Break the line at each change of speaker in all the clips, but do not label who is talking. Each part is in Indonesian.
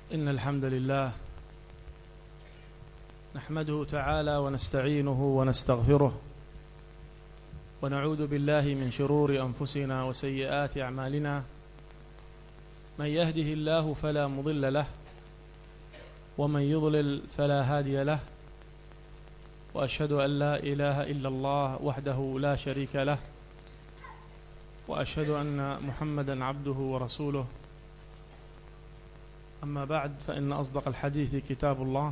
إن الحمد لله نحمده تعالى ونستعينه ونستغفره ونعوذ بالله من شرور أنفسنا وسيئات أعمالنا. من يهده الله فلا مضل له ومن يضلل فلا هادي له، وأشهد أن لا إله إلا الله وحده لا شريك له، وأشهد أن محمدا عبده ورسوله. أما بعد، فإن أصدق الحديث كتاب الله،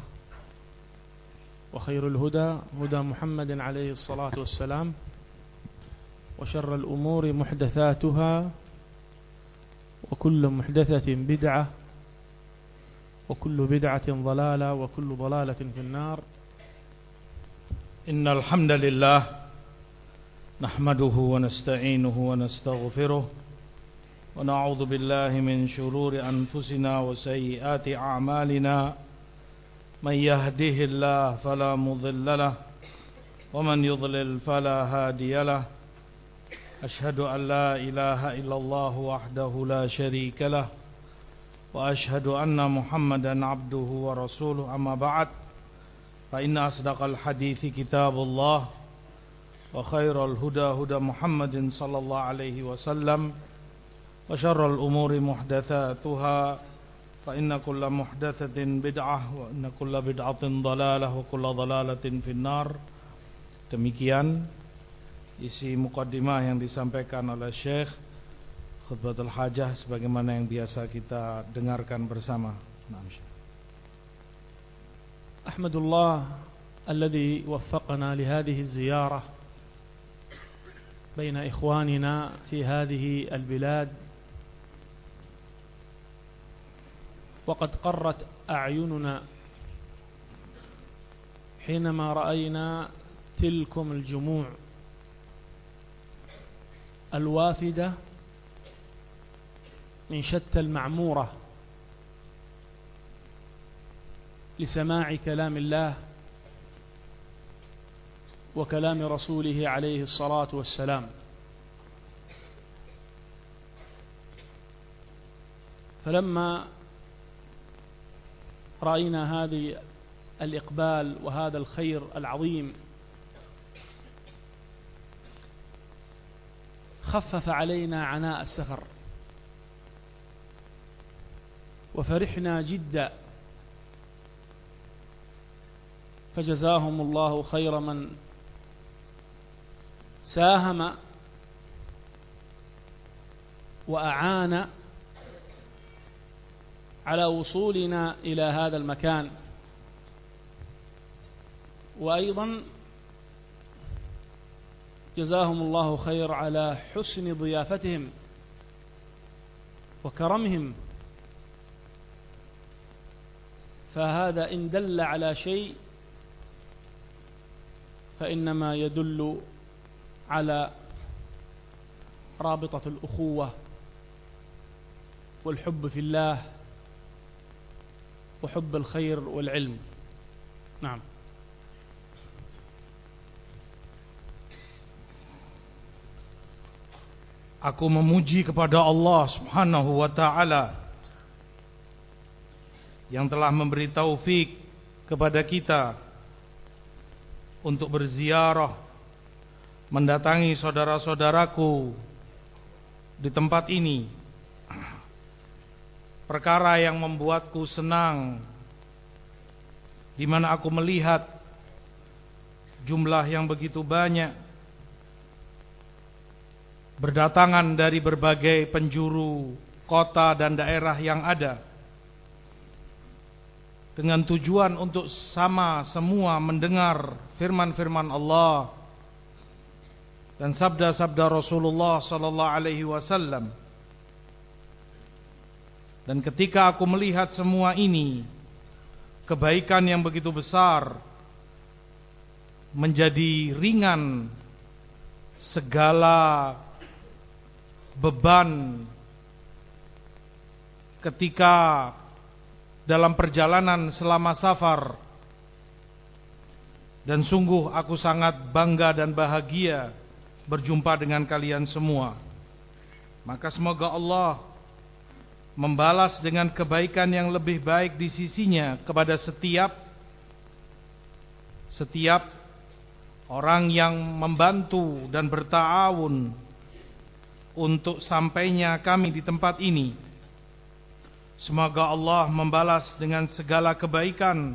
وخير الهدى هدى محمد عليه الصلاة والسلام، وشر الأمور محدثاتها، وكل محدثة بدعة، وكل بدعة ضلالة، وكل ضلالة في النار.
إن الحمد لله نحمده ونستعينه ونستغفره ونعوذ بالله من شرور أنفسنا وسيئات أعمالنا. من يهده الله فلا مضل له ومن يضلل فلا هادي له. أشهد أن لا إله إلا الله وحده لا شريك له، وأشهد أن محمدا عبده ورسوله. أما بعد، فإن أصدق الحديث كتاب الله، وخير الهدى هدى محمد صلى الله عليه وسلم، وشر الأمور محدثاتها، فإن كل محدثة بدعة، وإن كل بدعة ضلالة، وكل ضلالة في النار. Demikian isi muqaddimah yang disampaikan oleh Syekh Khutbatul Hajah sebagaimana yang biasa kita dengarkan bersama.
أحمد الله الذي وفقنا لهذه الزيارة بين إخواننا في هذه البلاد، وقد قرت أعيننا حينما رأينا تلكم الجموع الوافدة من شتى المعمورة لسماع كلام الله وكلام رسوله عليه الصلاة والسلام. فلما رأينا هذه الإقبال وهذا الخير العظيم خفف علينا عناء السفر، وفرحنا جدا. فجزاهم الله خير من ساهم وأعان على وصولنا إلى هذا المكان، وأيضا جزاهم الله خير على حسن ضيافتهم وكرمهم. فهذا إن دل على شيء فإنما يدل على رابطة الأخوة والحب في الله وحب الخير والعلم. نعم.
Aku memuji kepada Allah Subhanahu wa ta'ala yang telah memberi taufik kepada kita untuk berziarah, mendatangi saudara-saudaraku di tempat ini. Perkara yang membuatku senang, di mana aku melihat jumlah yang begitu banyak berdatangan dari berbagai penjuru kota dan daerah yang ada, dengan tujuan untuk sama semua mendengar firman-firman Allah dan sabda-sabda Rasulullah sallallahu alaihi wasallam. Dan ketika aku melihat semua ini, kebaikan yang begitu besar, menjadi ringan segala beban ketika dalam perjalanan selama safar. Dan sungguh aku sangat bangga dan bahagia berjumpa dengan kalian semua. Maka semoga Allah membalas dengan kebaikan yang lebih baik di sisinya kepada setiap orang yang membantu dan berta'awun untuk sampainya kami di tempat ini. Semoga Allah membalas dengan segala kebaikan,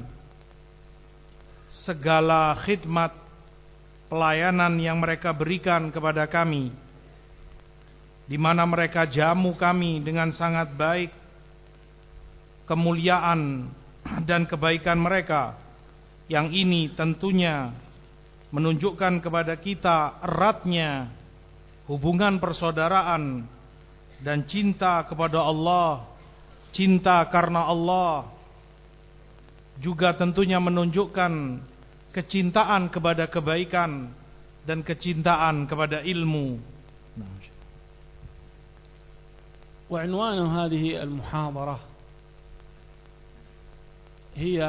segala khidmat, pelayanan yang mereka berikan kepada kami, di mana mereka jamu kami dengan sangat baik. Kemuliaan dan kebaikan mereka yang ini tentunya menunjukkan kepada kita eratnya hubungan persaudaraan dan cinta kepada Allah, cinta karena Allah, juga tentunya menunjukkan kecintaan kepada kebaikan dan kecintaan kepada ilmu.
وعنوان هذه المحاضرة هي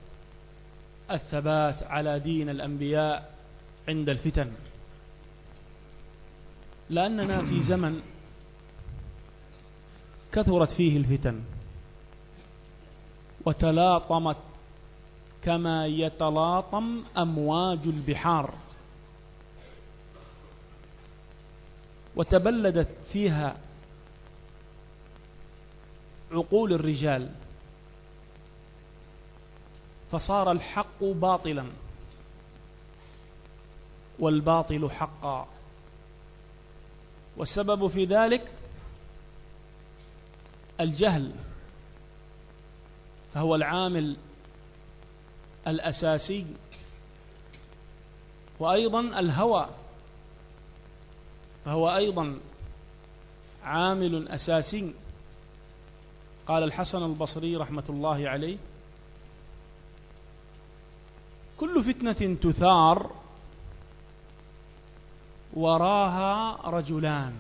الثبات على دين الأنبياء عند الفتن، لأننا في زمن كثرت فيه الفتن وتلاطمت كما يتلاطم أمواج البحار، وتبلدت فيها عقول الرجال، فصار الحق باطلا والباطل حقا. والسبب في ذلك الجهل، فهو العامل الأساسي، وأيضا الهوى فهو أيضا عامل أساسي. قال الحسن البصري رحمة الله عليه: كل فتنة تثار وراها رجلان،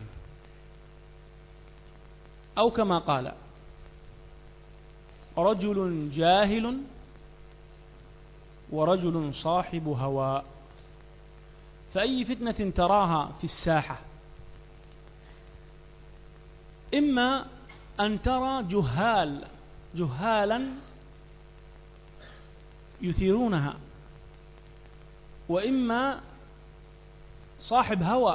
أو كما قال: رجل جاهل ورجل صاحب هوى. فأي فتنة تراها في الساحة، إما أن ترى جهالا يثيرونها، وإما صاحب هوى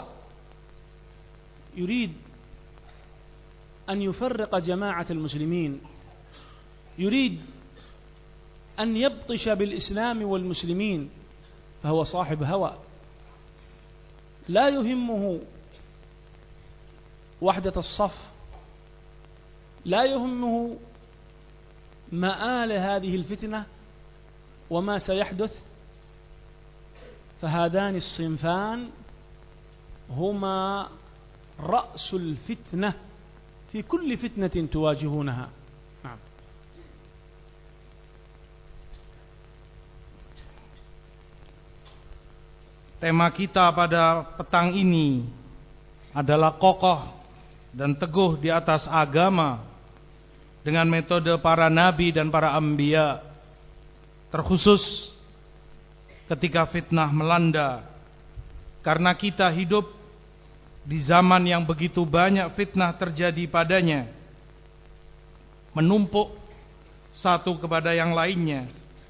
يريد أن يفرق جماعة المسلمين، يريد أن يبطش بالإسلام والمسلمين، فهو صاحب هوى، لا يهمه وحدة الصف، لا يهمه مآل هذه الفتنة وما سيحدث. فهذان الصنفان هما رأس الفتنة في كل فتنة تواجهونها. نعم.
Tema kita pada petang ini adalah kokoh dan teguh di atas agama dengan metode para nabi dan para anbiya, terkhusus ketika fitnah melanda, karena kita hidup di zaman yang begitu banyak fitnah terjadi padanya, menumpuk satu kepada yang lainnya.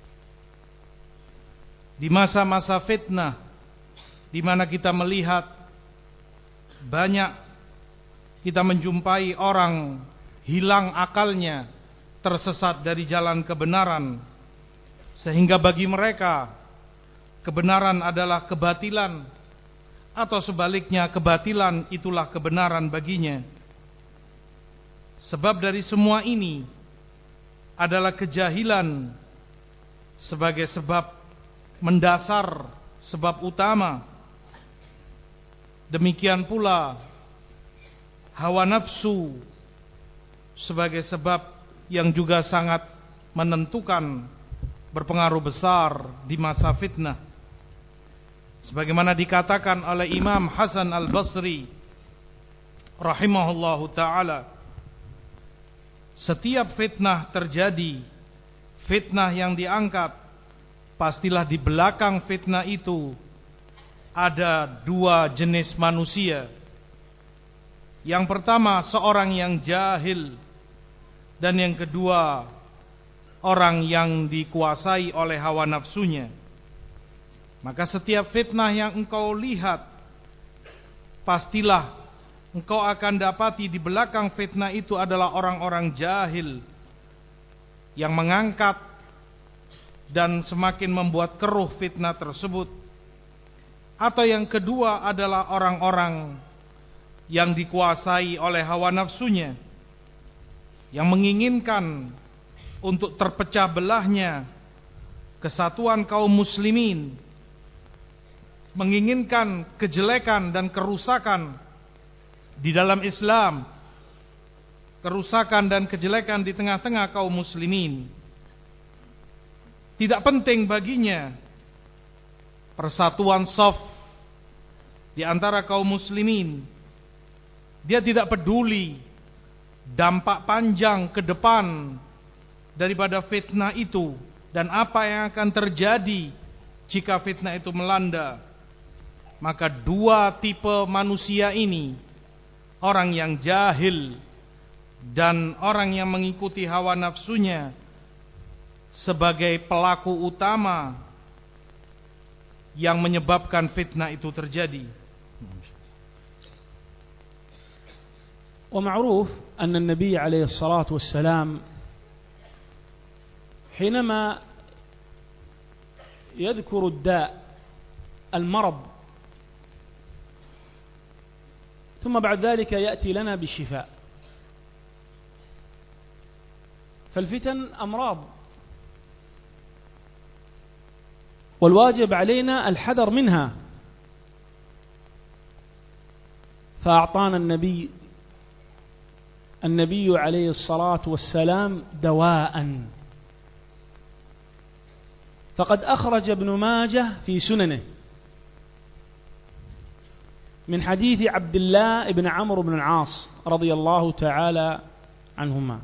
Di masa-masa fitnah, di mana kita melihat banyak, kita menjumpai orang hilang akalnya, tersesat dari jalan kebenaran, sehingga bagi mereka kebenaran adalah kebatilan, atau sebaliknya kebatilan itulah kebenaran baginya. Sebab dari semua ini adalah kejahilan sebagai sebab mendasar, sebab utama. Demikian pula hawa nafsu sebagai sebab yang juga sangat menentukan, berpengaruh besar di masa fitnah. Sebagaimana dikatakan oleh Imam Hasan al-Basri rahimahullahu ta'ala, setiap fitnah terjadi, fitnah yang diangkat, pastilah di belakang fitnah itu ada dua jenis manusia. Yang pertama, seorang yang jahil, Dan yang kedua, orang yang dikuasai oleh hawa nafsunya. Maka setiap fitnah yang engkau lihat, pastilah engkau akan dapati di belakang fitnah itu adalah orang-orang jahil yang mengangkat dan semakin membuat keruh fitnah tersebut. Atau yang kedua adalah orang-orang yang dikuasai oleh hawa nafsunya, yang menginginkan untuk terpecah belahnya kesatuan kaum muslimin, menginginkan kejelekan dan kerusakan di dalam Islam, kerusakan dan kejelekan di tengah-tengah kaum muslimin. Tidak penting baginya persatuan shaf di antara kaum muslimin. Dia tidak peduli dampak panjang ke depan daripada fitnah itu dan apa yang akan terjadi jika fitnah itu melanda. Maka dua tipe manusia ini, orang yang jahil dan orang yang mengikuti hawa nafsunya, sebagai pelaku utama yang menyebabkan fitnah itu terjadi.
ومعروف أن النبي عليه الصلاة والسلام حينما يذكر الداء المرض ثم بعد ذلك يأتي لنا بالشفاء. فالفتن أمراض، والواجب علينا الحذر منها. فأعطانا النبي عليه الصلاة والسلام دواء. فقد أخرج ابن ماجه في سننه من حديث عبد الله بن عمرو بن العاص رضي الله تعالى عنهما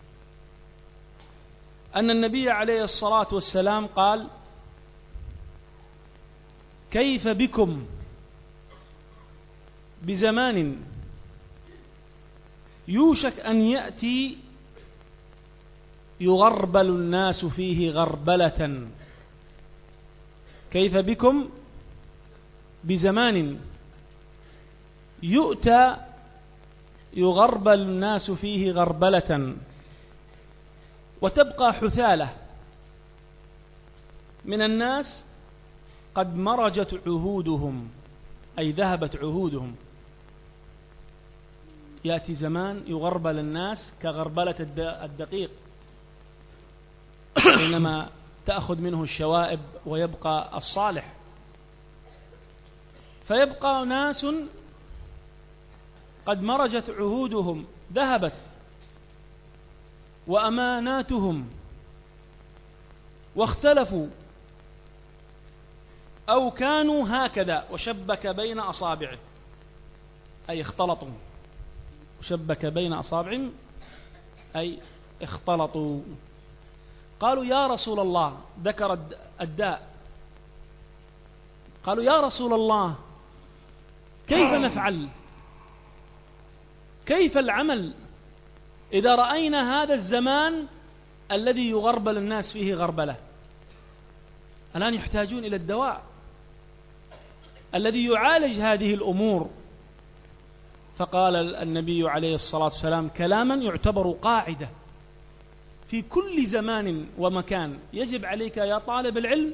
أن النبي عليه الصلاة والسلام قال: كيف بكم بزمان يوشك أن يأتي يغربل الناس فيه غربلة. كيف بكم بزمان يؤتى يغربل الناس فيه غربلة وتبقى حثالة من الناس قد مرجت عهودهم، أي ذهبت عهودهم. يأتي زمان يغربل الناس كغربلة الدقيق حينما تأخذ منه الشوائب ويبقى الصالح. فيبقى ناس قد مرجت عهودهم، ذهبت، وأماناتهم، واختلفوا أو كانوا هكذا وشبك بين أصابعه، أي اختلطوا. شبك بين أصابعهم أي اختلطوا. قالوا: يا رسول الله، ذكر الداء، قالوا: يا رسول الله، كيف نفعل؟ كيف العمل إذا رأينا هذا الزمان الذي يغربل الناس فيه غربلة؟ الآن يحتاجون إلى الدواء الذي يعالج هذه الأمور. فقال النبي عليه الصلاة والسلام كلاما يعتبر قاعدة في كل زمان ومكان. يجب عليك يا طالب العلم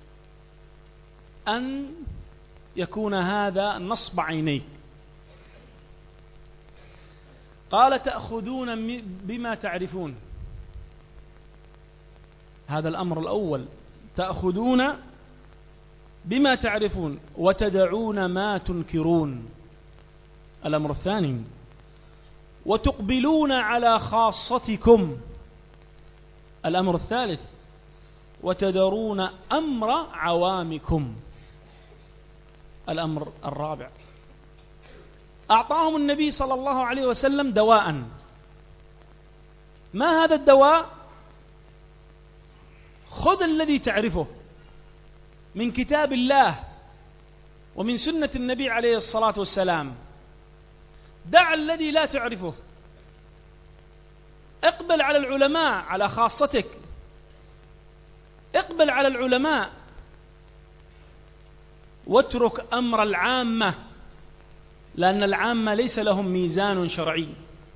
أن يكون هذا نصب عينيك. قال: تأخذون بما تعرفون. هذا الأمر الأول، تأخذون بما تعرفون وتدعون ما تنكرون. الأمر الثاني، وتقبلون على خاصتكم. الأمر الثالث، وتذرون أمر عوامكم. الأمر الرابع. أعطاهم النبي صلى الله عليه وسلم دواء. ما هذا الدواء؟ خذ الذي تعرفه من كتاب الله ومن سنة النبي عليه الصلاة والسلام، دع الذي لا تعرفه. اقبل على العلماء على خاصتك، اقبل على العلماء واترك أمر العامة، لأن العامة ليس لهم ميزان شرعي،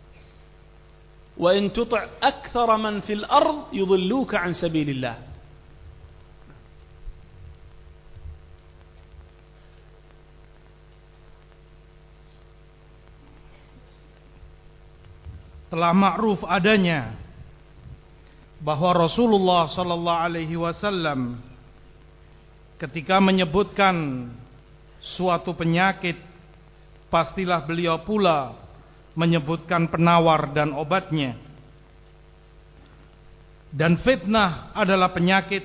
وإن تطع أكثر من في الأرض يضلوك عن سبيل الله.
Telah ma'ruf adanya bahwa Rasulullah sallallahu alaihi wasallam ketika menyebutkan suatu penyakit, pastilah beliau pula menyebutkan penawar dan obatnya. Dan fitnah adalah penyakit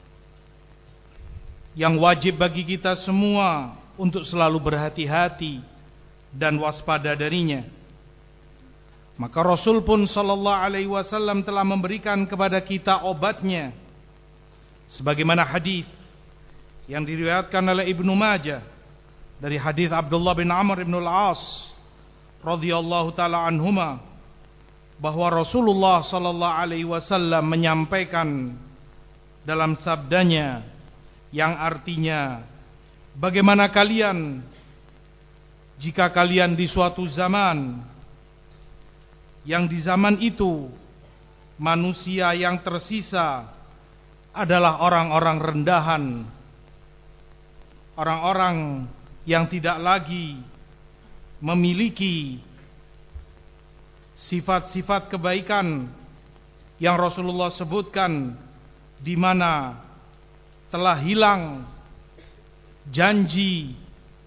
yang wajib bagi kita semua untuk selalu berhati-hati dan waspada darinya. Maka Rasul pun sallallahu alaihi wasallam telah memberikan kepada kita obatnya, sebagaimana hadis yang diriwayatkan oleh Ibnu Majah dari hadis Abdullah bin Amr bin Al-As radhiyallahu taala anhuma, bahwa Rasulullah sallallahu alaihi wasallam menyampaikan dalam sabdanya yang artinya, bagaimana kalian jika kalian di suatu zaman yang di zaman itu manusia yang tersisa adalah orang-orang rendahan, orang-orang yang tidak lagi memiliki sifat-sifat kebaikan yang Rasulullah sebutkan, di mana telah hilang janji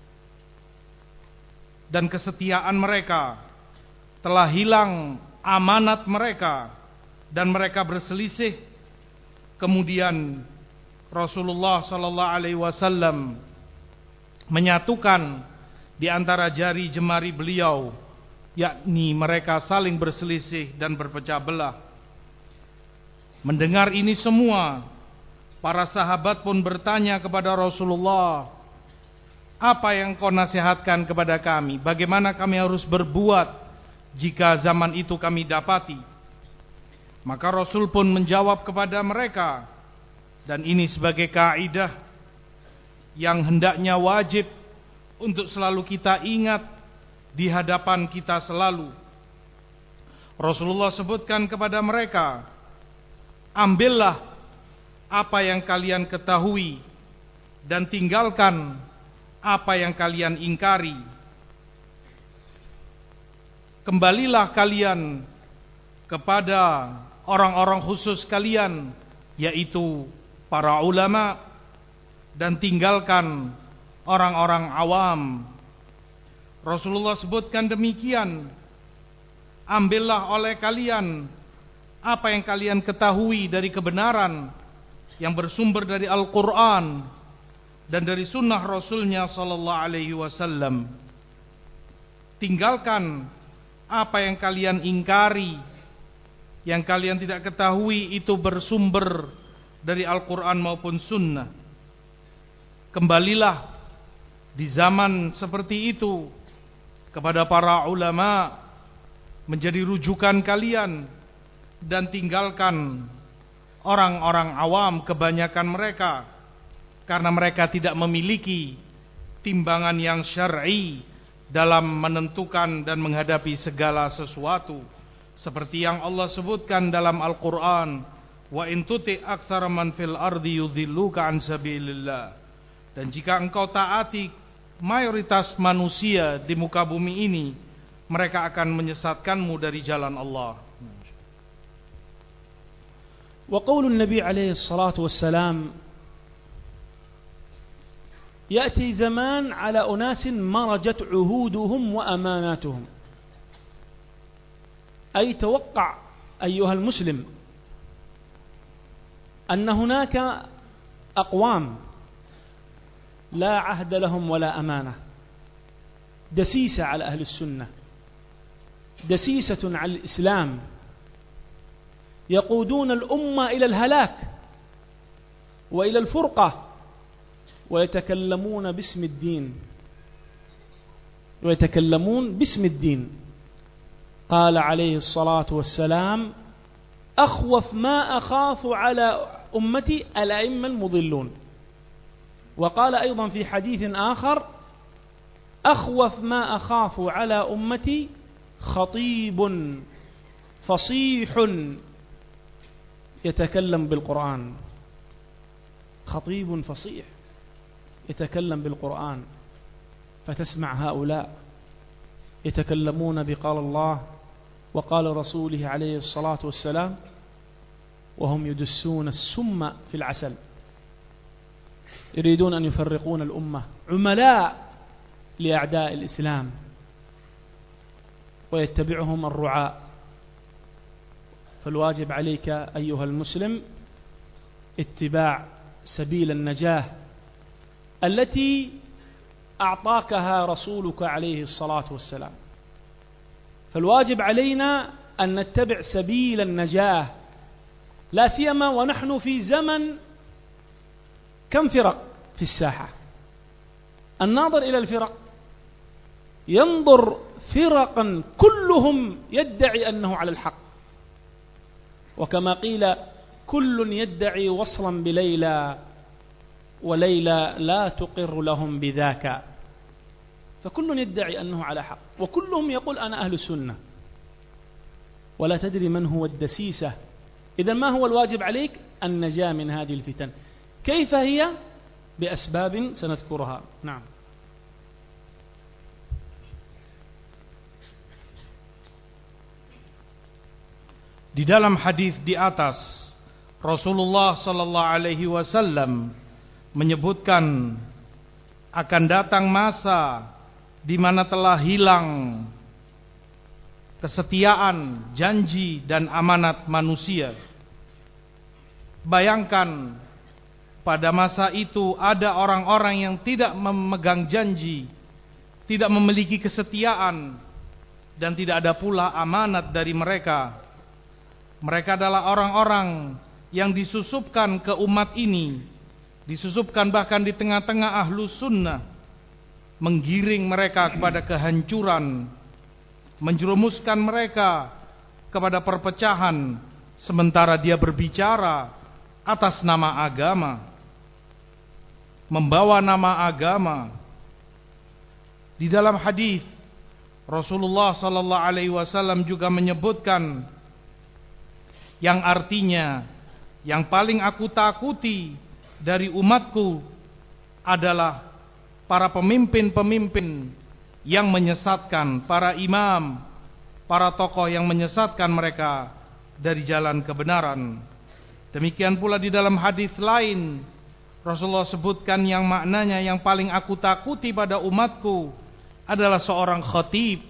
dan kesetiaan mereka, telah hilang amanat mereka, dan mereka berselisih. Kemudian Rasulullah sallallahu alaihi wasallam menyatukan di antara jari jemari beliau, yakni mereka saling berselisih dan berpecah belah. Mendengar ini semua, para sahabat pun bertanya kepada Rasulullah, apa yang kau nasihatkan kepada kami? Bagaimana kami harus berbuat jika zaman itu kami dapati? Maka Rasul pun menjawab kepada mereka, dan ini sebagai kaidah yang hendaknya wajib untuk selalu kita ingat di hadapan kita selalu. Rasulullah sebutkan kepada mereka, ambillah apa yang kalian ketahui dan tinggalkan apa yang kalian ingkari. Kembalilah kalian kepada orang-orang khusus kalian, yaitu para ulama, dan tinggalkan orang-orang awam. Rasulullah sebutkan demikian, ambillah oleh kalian apa yang kalian ketahui dari kebenaran yang bersumber dari Al-Quran dan dari sunnah Rasulnya sallallahu alaihi wasallam. Tinggalkan apa yang kalian ingkari, yang kalian tidak ketahui itu bersumber dari Al-Quran maupun sunnah. Kembalilah di zaman seperti itu kepada para ulama menjadi rujukan kalian, dan tinggalkan orang-orang awam, kebanyakan mereka, karena mereka tidak memiliki timbangan yang syar'i dalam menentukan dan menghadapi segala sesuatu, seperti yang Allah sebutkan dalam Al-Quran, wa in tuti aktsara man fil ardi yudhilluka an sabilillah. Dan jika engkau taati mayoritas manusia di muka bumi ini, mereka akan menyesatkanmu dari jalan Allah.
Wa qaulun Nabi alaihi salatu wassalam, يأتي زمان على أناس مرجت عهودهم وأماناتهم. أي توقع أيها المسلم أن هناك أقوام لا عهد لهم ولا أمانة، دسيسة على أهل السنة، دسيسة على الإسلام، يقودون الأمة إلى الهلاك وإلى الفرقة، ويتكلمون باسم الدين، قال عليه الصلاة والسلام أخوف ما أخاف على أمتي الأئمة المضلون. وقال أيضا في حديث آخر أخوف ما أخاف على أمتي خطيب فصيح يتكلم بالقرآن. خطيب فصيح يتكلم بالقرآن، فتسمع هؤلاء يتكلمون بقال الله وقال رسوله عليه الصلاة والسلام وهم يدسون السم في العسل، يريدون أن يفرقون الأمة، عملاء لأعداء الإسلام، ويتبعهم الرعاء. فالواجب عليك أيها المسلم اتباع سبيل النجاة التي أعطاكها رسولك عليه الصلاة والسلام. فالواجب علينا أن نتبع سبيل النجاة، لا سيما ونحن في زمن كم فرق في الساحة. الناظر إلى الفرق ينظر فرقا كلهم يدعي أنه على الحق، وكما قيل كل يدعي وصلا بليلى وليلى لا تقر لهم بذاك. فكل يدعي أنه على حق، وكلهم يقول أنا أهل السنة، ولا تدري من هو الدسيسة. إذن ما هو الواجب عليك؟ النجاة من هذه الفتن. كيف هي؟ بأسباب سنذكرها. نعم.
Di dalam hadis di atas, Rasulullah sallallahu alaihi wasallam menyebutkan akan datang masa di mana telah hilang kesetiaan, janji dan amanat manusia. Bayangkan pada masa itu ada orang-orang yang tidak memegang janji, tidak memiliki kesetiaan, dan tidak ada pula amanat dari mereka. Mereka adalah orang-orang yang disusupkan ke umat ini, disusupkan bahkan di tengah-tengah ahlus sunnah, menggiring mereka kepada kehancuran, menjerumuskan mereka kepada perpecahan, sementara dia berbicara atas nama agama, membawa nama agama. Di dalam hadis Rasulullah sallallahu alaihi wasallam juga menyebutkan yang artinya, yang paling aku takuti dari umatku adalah para pemimpin-pemimpin yang menyesatkan, para imam, para tokoh yang menyesatkan mereka dari jalan kebenaran. Demikian pula di dalam hadis lain Rasulullah sebutkan yang maknanya yang paling aku takuti pada umatku adalah seorang khatib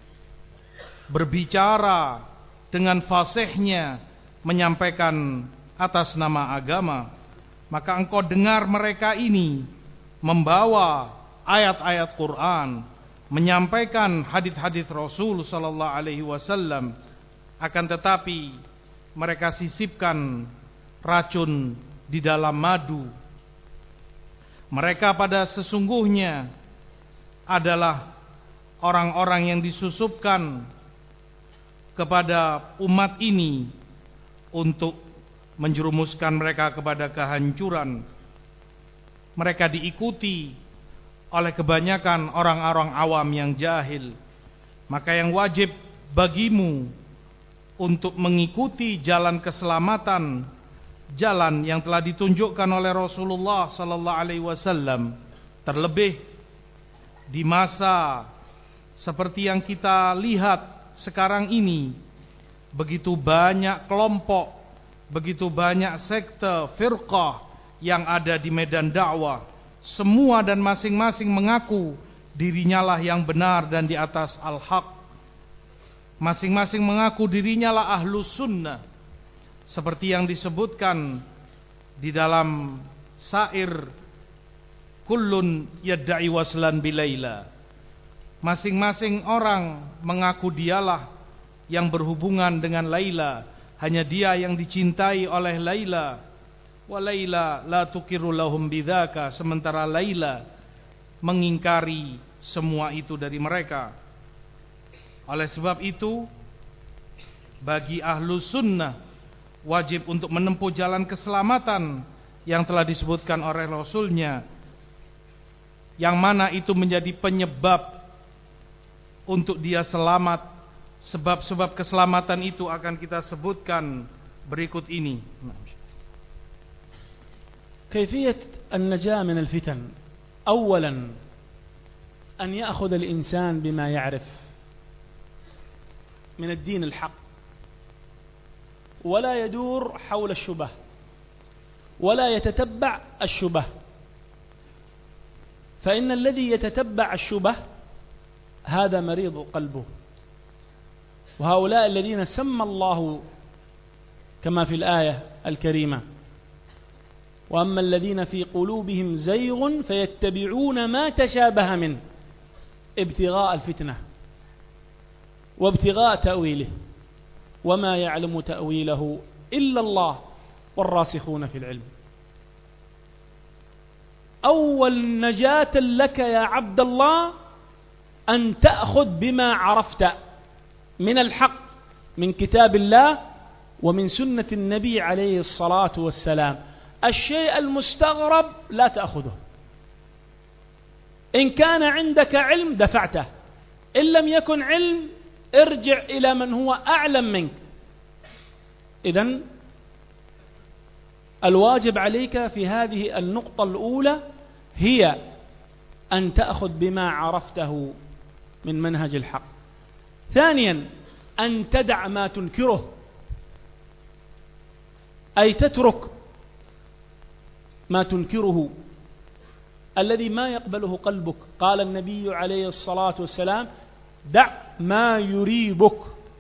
berbicara dengan fasihnya, menyampaikan atas nama agama. Maka engkau dengar mereka ini membawa ayat-ayat Quran, menyampaikan hadis-hadis Rasul sallallahu alaihi wasallam, akan tetapi mereka sisipkan racun di dalam madu. Mereka pada sesungguhnya adalah orang-orang yang disusupkan kepada umat ini untuk menjerumuskan mereka kepada kehancuran. Mereka diikuti oleh kebanyakan orang-orang awam yang jahil. Maka yang wajib bagimu untuk mengikuti jalan keselamatan, jalan yang telah ditunjukkan oleh Rasulullah sallallahu alaihi wasallam, terlebih di masa seperti yang kita lihat sekarang ini. Begitu banyak kelompok, begitu banyak sekte, firqah yang ada di medan dakwah. Semua dan masing-masing mengaku dirinya lah yang benar dan di atas al-haq. Masing-masing mengaku dirinya lah ahlus sunnah, seperti yang disebutkan di dalam syair kullun yadda'i waslan bilaila. Masing-masing orang mengaku dialah yang berhubungan dengan Laila, hanya dia yang dicintai oleh Laila. Wa Laila la tukiru lahum bidzaka, sementara Laila mengingkari semua itu dari mereka. Oleh sebab itu, bagi ahlu sunnah wajib untuk menempuh jalan keselamatan yang telah disebutkan oleh Rasulnya, yang mana itu menjadi penyebab untuk dia selamat. Sebab-sebab keselamatan itu akan kita sebutkan berikut ini.
كيفية النجاة من الفتن. أولا أن يأخذ الإنسان بما يعرف من الدين الحق، ولا يدور حول الشبه، ولا يتتبع الشبه، فإن الذي يتتبع الشبه هذا مريض قلبه. وهؤلاء الذين سمى الله كما في الآية الكريمة: وأما الذين في قلوبهم زيغ فيتبعون ما تشابه منه ابتغاء الفتنة وابتغاء تأويله وما يعلم تأويله إلا الله والراسخون في العلم. أول نجاة لك يا عبد الله أن تأخذ بما عرفت من الحق من كتاب الله ومن سنة النبي عليه الصلاة والسلام. الشيء المستغرب لا تأخذه. إن كان عندك علم دفعته، إن لم يكن علم ارجع إلى من هو أعلم منك. إذن الواجب عليك في هذه النقطة الأولى هي أن تأخذ بما عرفته من منهج الحق. ثانيا أن تدع ما تنكره، أي تترك ما تنكره الذي ما يقبله قلبك. قال النبي عليه الصلاة والسلام: دع ما يريبك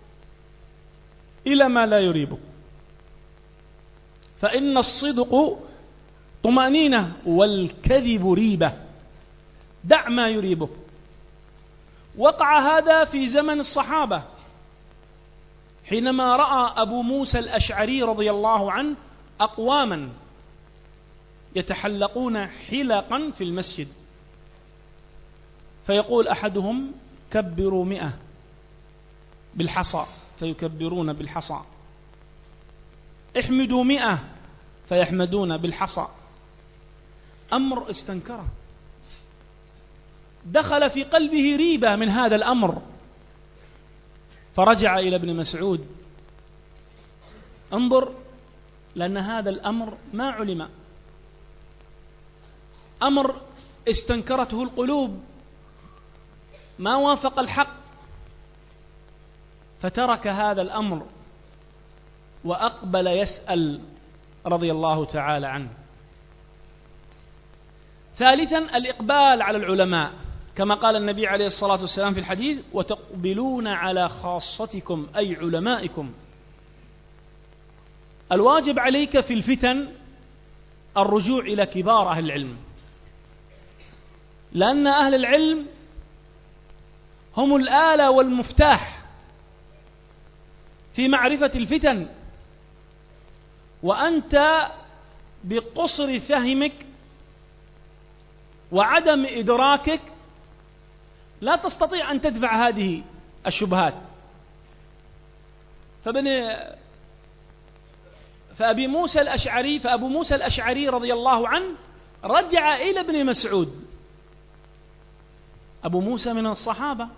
إلى ما لا يريبك، فإن الصدق طمأنينة والكذب ريبة. دع ما يريبك. وقع هذا في زمن الصحابة حينما رأى أبو موسى الأشعري رضي الله عنه أقواما يتحلقون حلقا في المسجد، فيقول أحدهم: كبروا 100 بالحصى، فيكبرون بالحصى. احمدوا 100 فيحمدون بالحصى. أمر استنكره، دخل في قلبه ريبة من هذا الأمر، فرجع إلى ابن مسعود: انظر، لأن هذا الأمر ما علم، أمر استنكرته القلوب، ما وافق الحق، فترك هذا الأمر وأقبل يسأل رضي الله تعالى عنه. ثالثا الإقبال على العلماء، كما قال النبي عليه الصلاة والسلام في الحديث: وتقبلون على خاصتكم أي علمائكم. الواجب عليك في الفتن الرجوع إلى كبار أهل العلم، لأن أهل العلم هم الآلة والمفتاح في معرفة الفتن، وأنت بقصر فهمك وعدم إدراكك لا تستطيع أن تدفع هذه الشبهات. فأبو موسى الأشعري رضي الله عنه رجع إلى ابن مسعود. أبو موسى من الصحابة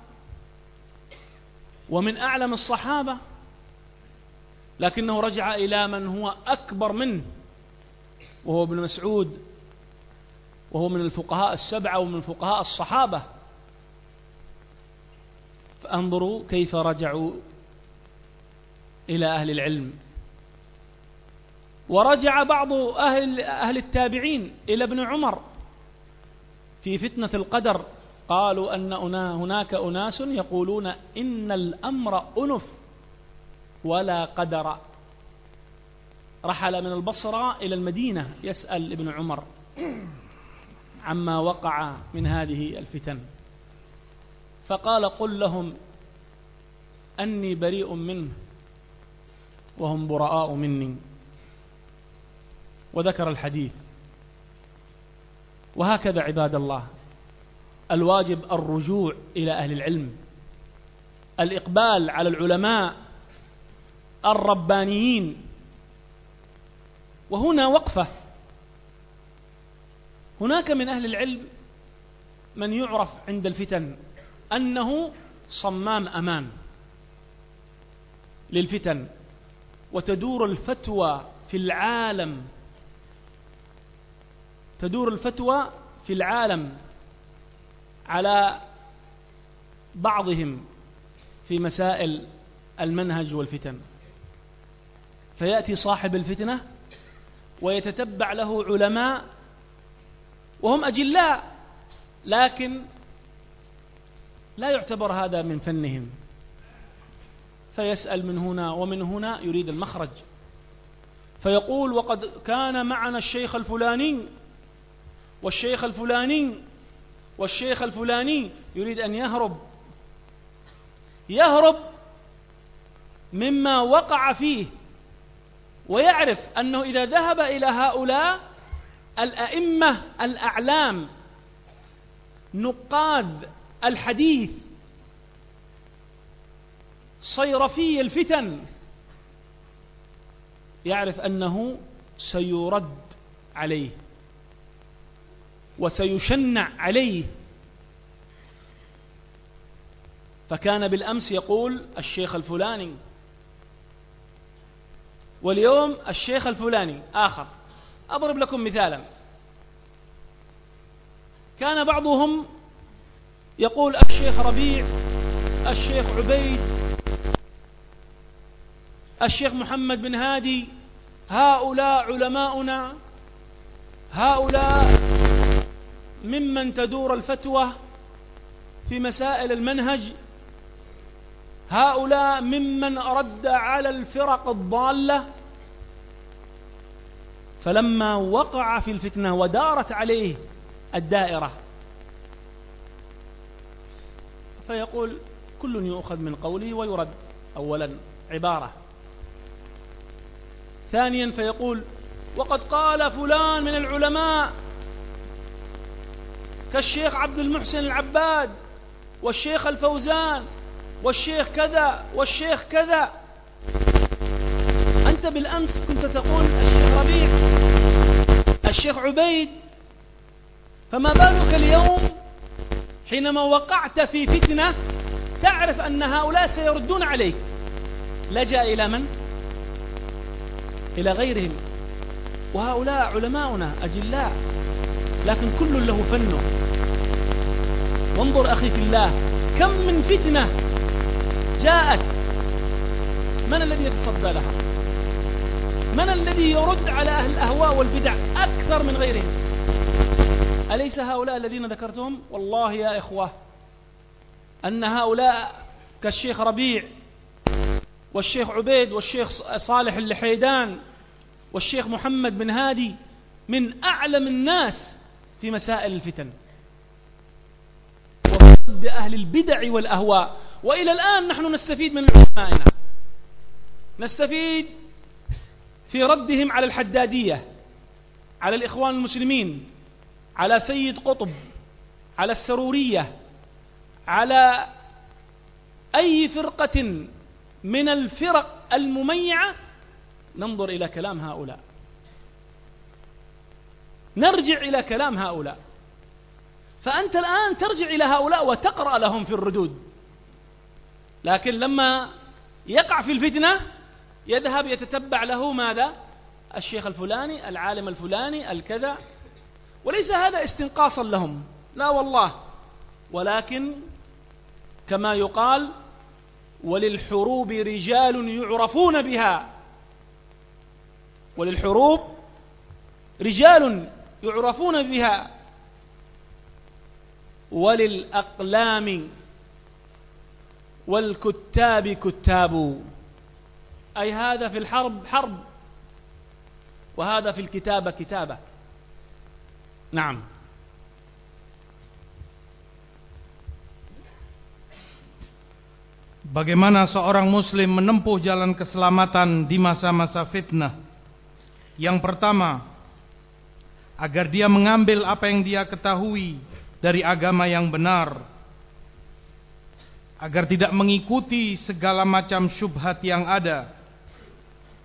ومن أعلم الصحابة، لكنه رجع إلى من هو أكبر منه، وهو ابن مسعود، وهو من الفقهاء السبعة ومن فقهاء الصحابة. فانظروا كيف رجعوا إلى أهل العلم. ورجع بعض أهل التابعين إلى ابن عمر في فتنة القدر، قالوا أن هناك أناس يقولون إن الأمر أنف ولا قدر. رحل من البصرة إلى المدينة يسأل ابن عمر عما وقع من هذه الفتن، فقال: قل لهم أني بريء منه وهم براء مني، وذكر الحديث. وهكذا عباد الله الواجب الرجوع إلى أهل العلم، الإقبال على العلماء، الربانيين. وهنا وقفة. هناك من أهل العلم من يعرف عند الفتن أنه صمام أمان للفتن، وتدور الفتوى في العالم، تدور الفتوى في العالم على بعضهم في مسائل المنهج والفتن، فيأتي صاحب الفتنة ويتتبع له علماء وهم أجلاء، لكن لا يعتبر هذا من فنهم، فيسأل من هنا ومن هنا يريد المخرج، فيقول وقد كان معنا الشيخ الفلاني والشيخ الفلاني والشيخ الفلاني، يريد أن يهرب مما وقع فيه، ويعرف أنه إذا ذهب إلى هؤلاء الأئمة الأعلام نقاد الحديث صيرفي الفتن، يعرف أنه سيرد عليه وسيشنع عليه. فكان بالأمس يقول الشيخ الفلاني، واليوم الشيخ الفلاني آخر. أضرب لكم مثالا، كان بعضهم يقول الشيخ ربيع، الشيخ عبيد، الشيخ محمد بن هادي، هؤلاء علماؤنا، هؤلاء ممن تدور الفتوى في مسائل المنهج، هؤلاء ممن رد على الفرق الضالة. فلما وقع في الفتنة ودارت عليه الدائرة فيقول كل يؤخذ من قوله ويرد. أولا عبارة. ثانيا فيقول وقد قال فلان من العلماء كالشيخ عبد المحسن العباد والشيخ الفوزان والشيخ كذا والشيخ كذا. أنت بالأمس كنت تقول الشيخ ربيع، الشيخ عبيد، فما بالك اليوم حينما وقعت في فتنة تعرف أن هؤلاء سيردون عليك؟ لجأ إلى من؟ إلى غيرهم. وهؤلاء علماؤنا أجلاء، لكن كل له فنه. وانظر أخي في الله، كم من فتنة جاءت، من الذي يتصدى لها؟ من الذي يرد على أهل الأهواء والبدع أكثر من غيرهم؟ أليس هؤلاء الذين ذكرتهم؟ والله يا إخوة أن هؤلاء كالشيخ ربيع والشيخ عبيد والشيخ صالح اللحيدان والشيخ محمد بن هادي من أعلم الناس في مسائل الفتن وضد أهل البدع والأهواء. وإلى الآن نحن نستفيد من علمائنا، نستفيد في ردهم على الحدادية، على الإخوان المسلمين، على سيد قطب، على السرورية، على أي فرقة من الفرق المميعة. ننظر إلى كلام هؤلاء، نرجع إلى كلام هؤلاء. فأنت الآن ترجع إلى هؤلاء وتقرأ لهم في الردود، لكن لما يقع في الفتنة يذهب يتتبع له ماذا؟ الشيخ الفلاني، العالم الفلاني، الكذا. وليس هذا استنقاصا لهم، لا والله، ولكن كما يقال وللحروب رجال يعرفون بها، وللحروب رجال يعرفون بها، وللأقلام والكتاب كتاب. أي هذا في الحرب حرب، وهذا في الكتابة كتابة. نعم.
Bagaimana seorang muslim menempuh jalan keselamatan di masa-masa fitnah? Yang pertama, agar dia mengambil apa yang dia ketahui dari agama yang benar, agar tidak mengikuti segala macam syubhat yang ada,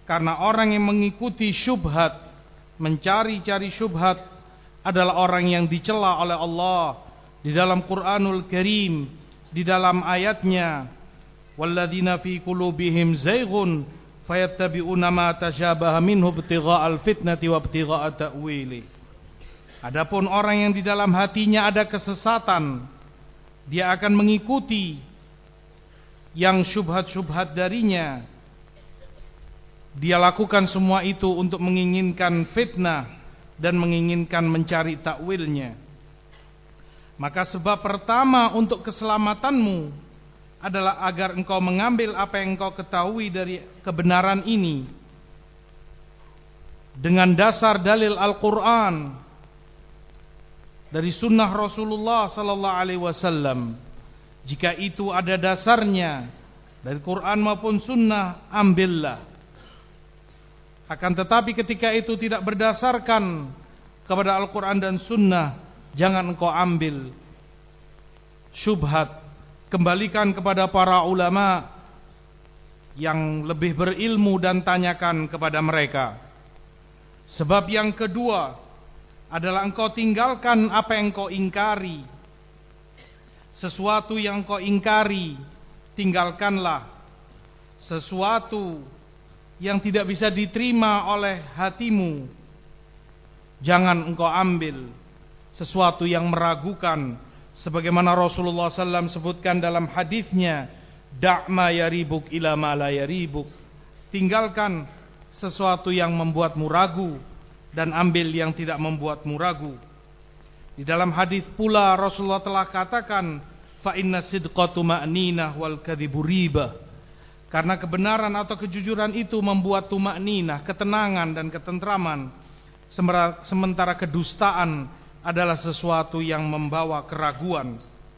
Karena orang yang mengikuti syubhat, mencari-cari syubhat, adalah orang yang dicela oleh Allah di dalam Quranul Karim, di dalam ayatnya, walladzina fi qulubihim zayghun fayattabi'una ma tashabaha minhu ibtigha'al fitnati wa ibtigha'a ta'wili. Adapun orang yang di dalam hatinya ada kesesatan, dia akan mengikuti yang syubhat-syubhat darinya. Dia lakukan semua itu untuk menginginkan fitnah dan menginginkan mencari takwilnya. Maka sebab pertama untuk keselamatanmu adalah agar engkau mengambil apa yang engkau ketahui dari kebenaran ini dengan dasar dalil Al-Quran, dari sunnah Rasulullah sallallahu alaihi wasallam. Jika itu ada dasarnya dari Quran maupun sunnah, ambillah. Akan tetapi ketika itu tidak berdasarkan kepada Al-Quran dan sunnah, jangan engkau ambil. Syubhat, kembalikan kepada para ulama yang lebih berilmu dan tanyakan kepada mereka. Sebab yang kedua adalah engkau tinggalkan apa yang engkau ingkari. Sesuatu yang engkau ingkari, tinggalkanlah. Sesuatu yang tidak bisa diterima oleh hatimu, jangan engkau ambil. Sesuatu yang meragukan, sebagaimana Rasulullah SAW sebutkan dalam hadisnya, da' ma yaribuk ila ma la yaribuk. Tinggalkan sesuatu yang membuatmu ragu dan ambil yang tidak membuatmu ragu. Di dalam hadis pula Rasulullah telah katakan, fa inna sidqa tuma'ninah wal kadhibu ribah. Karena kebenaran atau kejujuran itu membuat tuma'ninah, ketenangan dan ketentraman, sementara kedustaan adalah sesuatu yang membawa keraguan.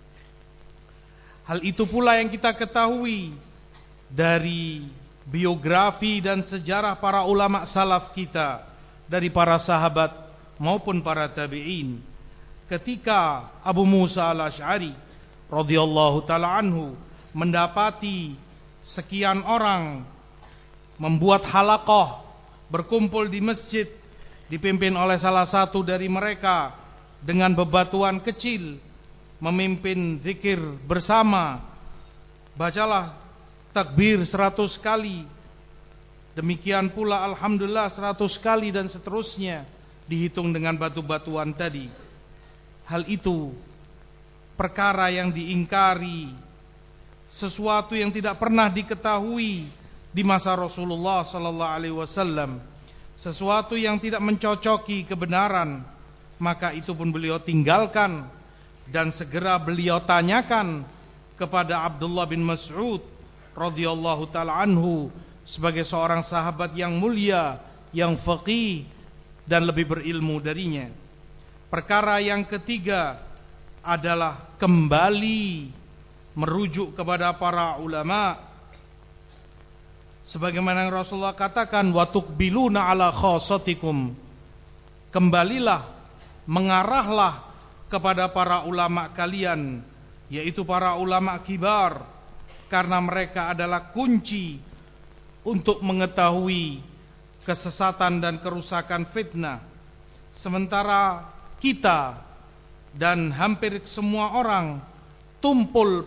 Hal itu pula yang kita ketahui dari biografi dan sejarah para ulama salaf kita, dari para sahabat maupun para tabi'in. Ketika Abu Musa al-Asy'ari radhiyallahu ta'ala anhu mendapati sekian orang membuat halaqah, berkumpul di masjid, dipimpin oleh salah satu dari mereka dengan bebatuan kecil, memimpin zikir bersama, bacalah takbir 100 kali, demikian pula alhamdulillah 100 kali, dan seterusnya, dihitung dengan batu-batuan tadi. Hal itu perkara yang diingkari, sesuatu yang tidak pernah diketahui di masa Rasulullah sallallahu alaihi wasallam, sesuatu yang tidak mencocoki kebenaran, maka itu pun beliau tinggalkan dan segera beliau tanyakan kepada Abdullah bin Mas'ud radhiyallahu taala anhu, sebagai seorang sahabat yang mulia, yang faqih dan lebih berilmu darinya. Perkara yang ketiga adalah kembali merujuk kepada para ulama, sebagaimana Rasulullah katakan, wa tuqbiluna ala khassatikum. Kembalilah, mengarahlah kepada para ulama kalian, yaitu para ulama kibar, karena mereka adalah kunci untuk mengetahui kesesatan dan kerusakan fitnah. Sementara kita dan hampir semua orang tumpul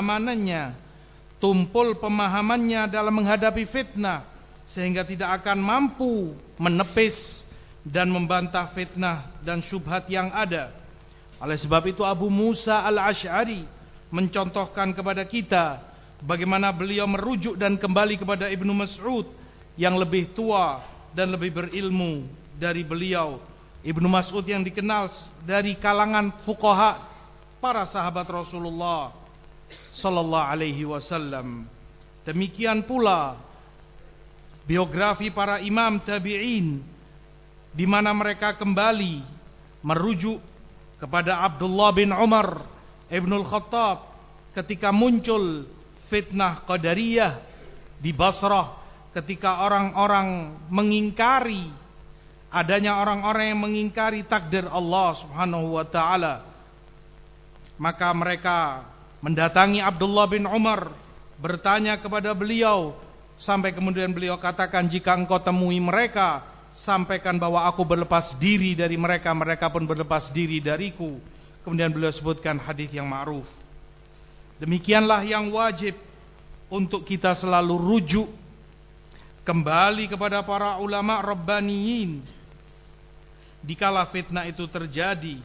pemahamannya dalam menghadapi fitnah, sehingga tidak akan mampu menepis dan membantah fitnah dan syubhat yang ada. Oleh sebab itu Abu Musa al-Asy'ari mencontohkan kepada kita bagaimana beliau merujuk dan kembali kepada Ibnu Mas'ud yang lebih tua dan lebih berilmu dari beliau. Ibnu Mas'ud yang dikenal dari kalangan fuqaha, para sahabat Rasulullah sallallahu alaihi wasallam. Demikian pula biografi para imam tabi'in, di mana mereka kembali merujuk kepada Abdullah bin Umar Ibnul Khattab ketika muncul fitnah Qadariyah di Basrah, ketika orang-orang mengingkari, adanya orang-orang yang mengingkari takdir Allah Subhanahu wa taala. Maka mereka mendatangi Abdullah bin Umar, bertanya kepada beliau, Sampai kemudian beliau katakan, jika engkau temui mereka, sampaikan bahwa aku berlepas diri dari mereka, mereka pun berlepas diri dariku. Kemudian beliau sebutkan hadis yang ma'ruf. Demikianlah yang wajib untuk kita selalu rujuk kembali kepada para ulama rabbaniyin dikala fitnah itu terjadi.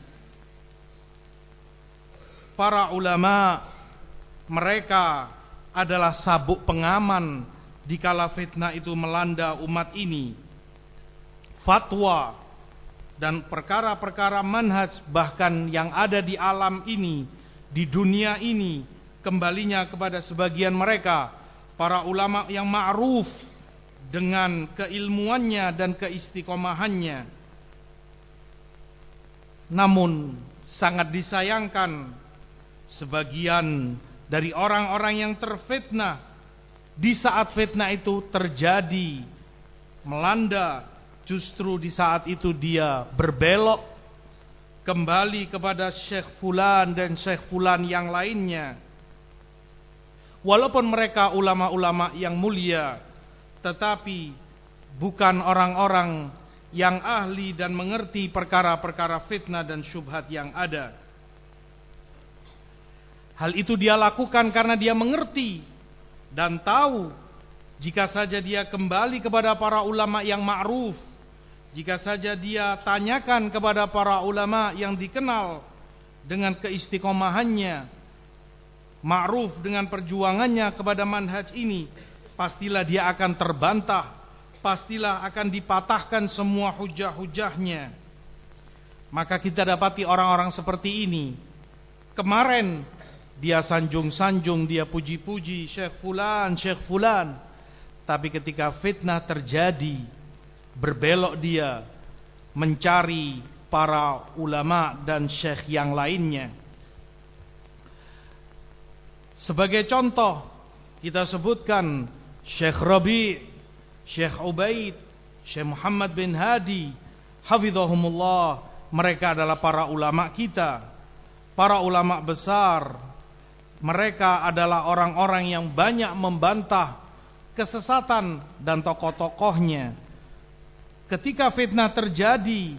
Para ulama, mereka adalah sabuk pengaman dikala fitnah itu melanda umat ini. Fatwa dan perkara-perkara manhaj bahkan yang ada di alam ini, di dunia ini, kembalinya kepada sebagian mereka, para ulama yang ma'ruf dengan keilmuannya dan keistiqomahannya. Namun sangat disayangkan, sebagian dari orang-orang yang terfitnah di saat fitnah itu terjadi, melanda, justru di saat itu dia berbelok kembali kepada Syekh Fulan dan Syekh Fulan yang lainnya. Walaupun mereka ulama-ulama yang mulia, tetapi bukan orang-orang yang ahli dan mengerti perkara-perkara fitnah dan syubhat yang ada. Hal itu dia lakukan karena dia mengerti dan tahu, jika saja dia kembali kepada para ulama yang ma'ruf, jika saja dia tanyakan kepada para ulama yang dikenal dengan keistiqomahannya, ma'ruf dengan perjuangannya kepada manhaj ini, pastilah dia akan terbantah, pastilah akan dipatahkan semua hujah-hujahnya. Maka kita dapati orang-orang seperti ini. Kemarin dia sanjung-sanjung, dia puji-puji Syekh Fulan. Tapi ketika fitnah terjadi, berbelok dia mencari para ulama dan syekh yang lainnya. Sebagai contoh, kita sebutkan Syekh Rabi', Syekh Ubaid, Syekh Muhammad bin Hadi, hafizahumullah. Mereka adalah para ulama kita, para ulama besar. Mereka adalah orang-orang yang banyak membantah kesesatan dan tokoh-tokohnya. Ketika fitnah terjadi,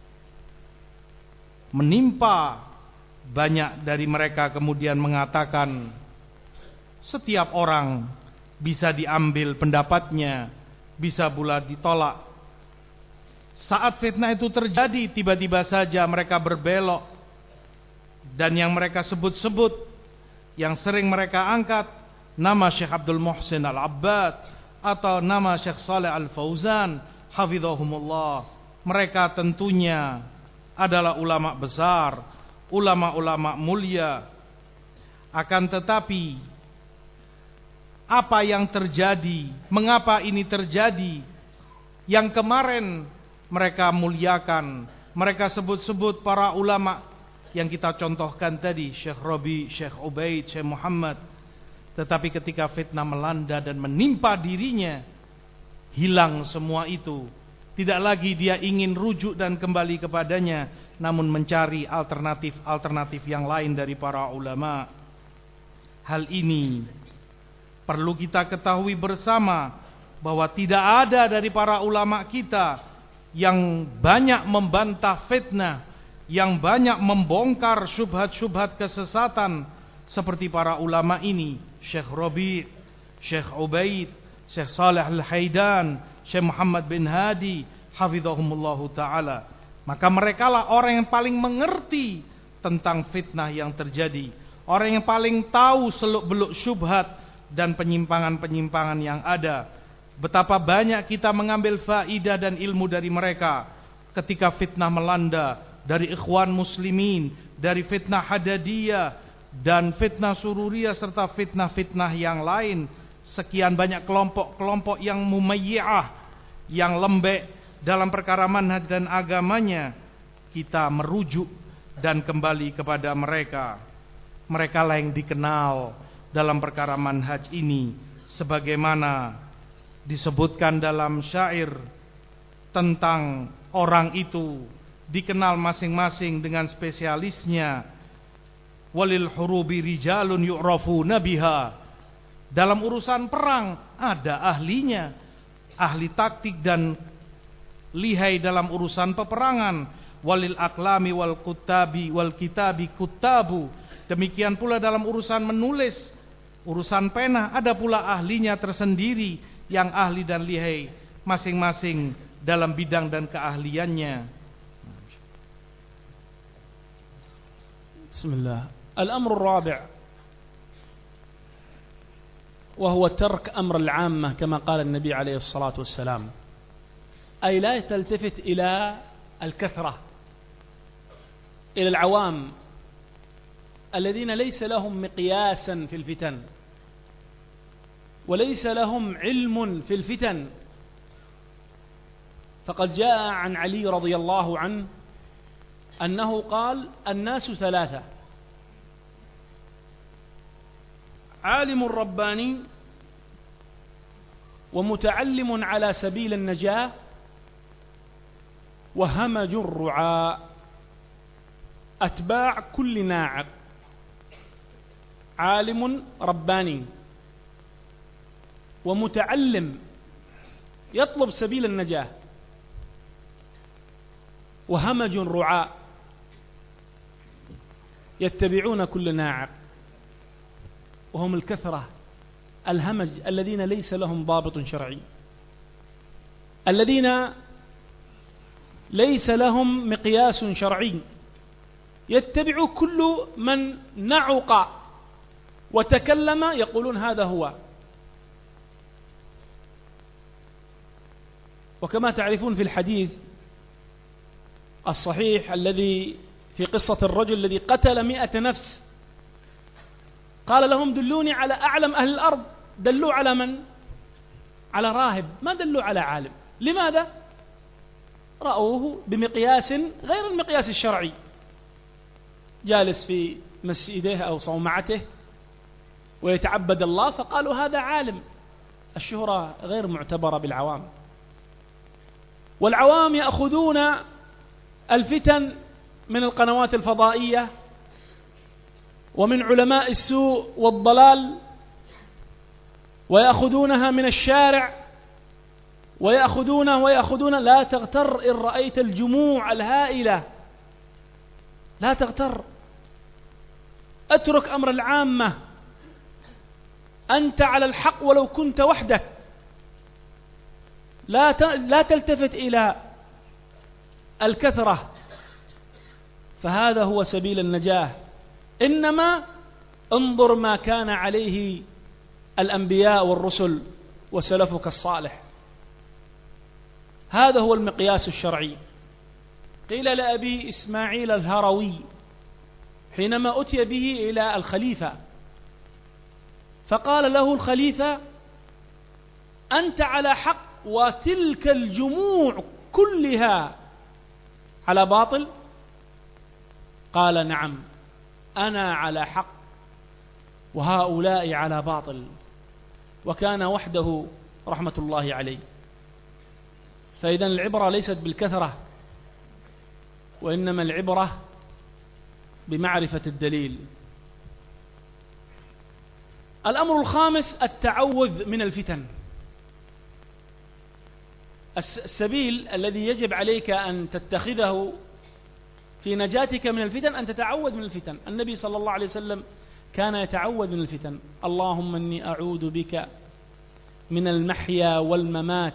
menimpa, banyak dari mereka kemudian mengatakan, setiap orang bisa diambil pendapatnya, bisa pula ditolak. Saat fitnah itu terjadi, tiba-tiba saja mereka berbelok, dan yang mereka sebut-sebut, yang sering mereka angkat, nama Syekh Abdul Muhsin Al-Abbad atau nama Syekh Saleh Al-Fauzan, hafizahumullah. Mereka tentunya adalah ulama besar, ulama-ulama mulia. Akan tetapi, apa yang terjadi? Mengapa ini terjadi? Yang kemarin mereka muliakan, mereka sebut-sebut para ulama yang kita contohkan tadi, Syekh Rabi', Syekh Ubaid, Syekh Muhammad. Tetapi ketika fitnah melanda dan menimpa dirinya, hilang semua itu. Tidak lagi dia ingin rujuk dan kembali kepadanya, namun mencari alternatif-alternatif yang lain dari para ulama. Hal ini perlu kita ketahui bersama, bahwa tidak ada dari para ulama kita yang banyak membantah fitnah, yang banyak membongkar syubhat-syubhat kesesatan seperti para ulama ini, Syekh Rabi', Syekh Ubaid, Syekh Saleh Al-Haidan, Syekh Muhammad bin Hadi, hafizahumullahu ta'ala. Maka merekalah orang yang paling mengerti tentang fitnah yang terjadi, orang yang paling tahu seluk-beluk syubhat dan penyimpangan-penyimpangan yang ada. Betapa banyak kita mengambil faidah dan ilmu dari mereka ketika fitnah melanda, dari ikhwan muslimin, dari fitnah hadadiyah dan fitnah sururiyah serta fitnah-fitnah yang lain. Sekian banyak kelompok-kelompok yang mumayyi'ah, yang lembek dalam perkara manhaj dan agamanya. Kita merujuk dan kembali kepada mereka. Mereka lah yang dikenal dalam perkara manhaj ini, sebagaimana disebutkan dalam syair tentang orang itu, dikenal masing-masing dengan spesialisnya. Walil hurubi rijalun yu'rafuna biha, Dalam urusan perang ada ahlinya, ahli taktik dan lihai dalam urusan peperangan. Walil aklami wal kutabi wal kitabi kutabu. Demikian pula dalam urusan menulis, urusan pena ada pula ahlinya tersendiri yang ahli dan lihai masing-masing dalam bidang dan keahliannya.
Bismillah. Al-amru ar-rabi' وهو ترك أمر العامة كما قال النبي عليه الصلاة والسلام، أي لا تلتفت إلى الكثرة، إلى العوام الذين ليس لهم مقياسا في الفتن وليس لهم علم في الفتن. فقد جاء عن علي رضي الله عنه أنه قال: الناس ثلاثة: عالم رباني، ومتعلم على سبيل النجاة، وهمج الرعاء أتباع كل ناعق. عالم رباني ومتعلم يطلب سبيل النجاة، وهمج رعاء يتبعون كل ناعق، وهم الكثرة الهمج الذين ليس لهم ضابط شرعي، الذين ليس لهم مقياس شرعي، يتبع كل من نعق وتكلم يقولون هذا هو. وكما تعرفون في الحديث الصحيح الذي في قصة الرجل الذي قتل 100 نفس، قال لهم: دلوني على أعلم أهل الأرض. دلوا على من؟ على راهب، ما دلوا على عالم. لماذا؟ رأوه بمقياس غير المقياس الشرعي، جالس في مسجده أو صومعته ويتعبد الله، فقالوا هذا عالم. الشهرة غير معتبرة بالعوام، والعوام يأخذون الفتن من القنوات الفضائية ومن علماء السوء والضلال، ويأخذونها من الشارع، ويأخذون. لا تغتر إن رأيت الجموع الهائلة، لا تغتر. اترك أمر العامة، أنت على الحق ولو كنت وحدك. لا تلتفت إلى الكثرة، فهذا هو سبيل النجاة. إنما انظر ما كان عليه الأنبياء والرسل وسلفك الصالح، هذا هو المقياس الشرعي. قيل لأبي إسماعيل الهروي حينما أتي به إلى الخليفة، فقال له الخليفة: أنت على حق وتلك الجموع كلها على باطل؟ قال: نعم، أنا على حق وهؤلاء على باطل. وكان وحده رحمة الله عليه. فإذا العبرة ليست بالكثرة، وإنما العبرة بمعرفة الدليل. الأمر الخامس: التعوذ من الفتن. السبيل الذي يجب عليك أن تتخذه في نجاتك من الفتن أن تتعوذ من الفتن. النبي صلى الله عليه وسلم كان يتعوذ من الفتن: اللهم إني أعوذ بك من المحيا والممات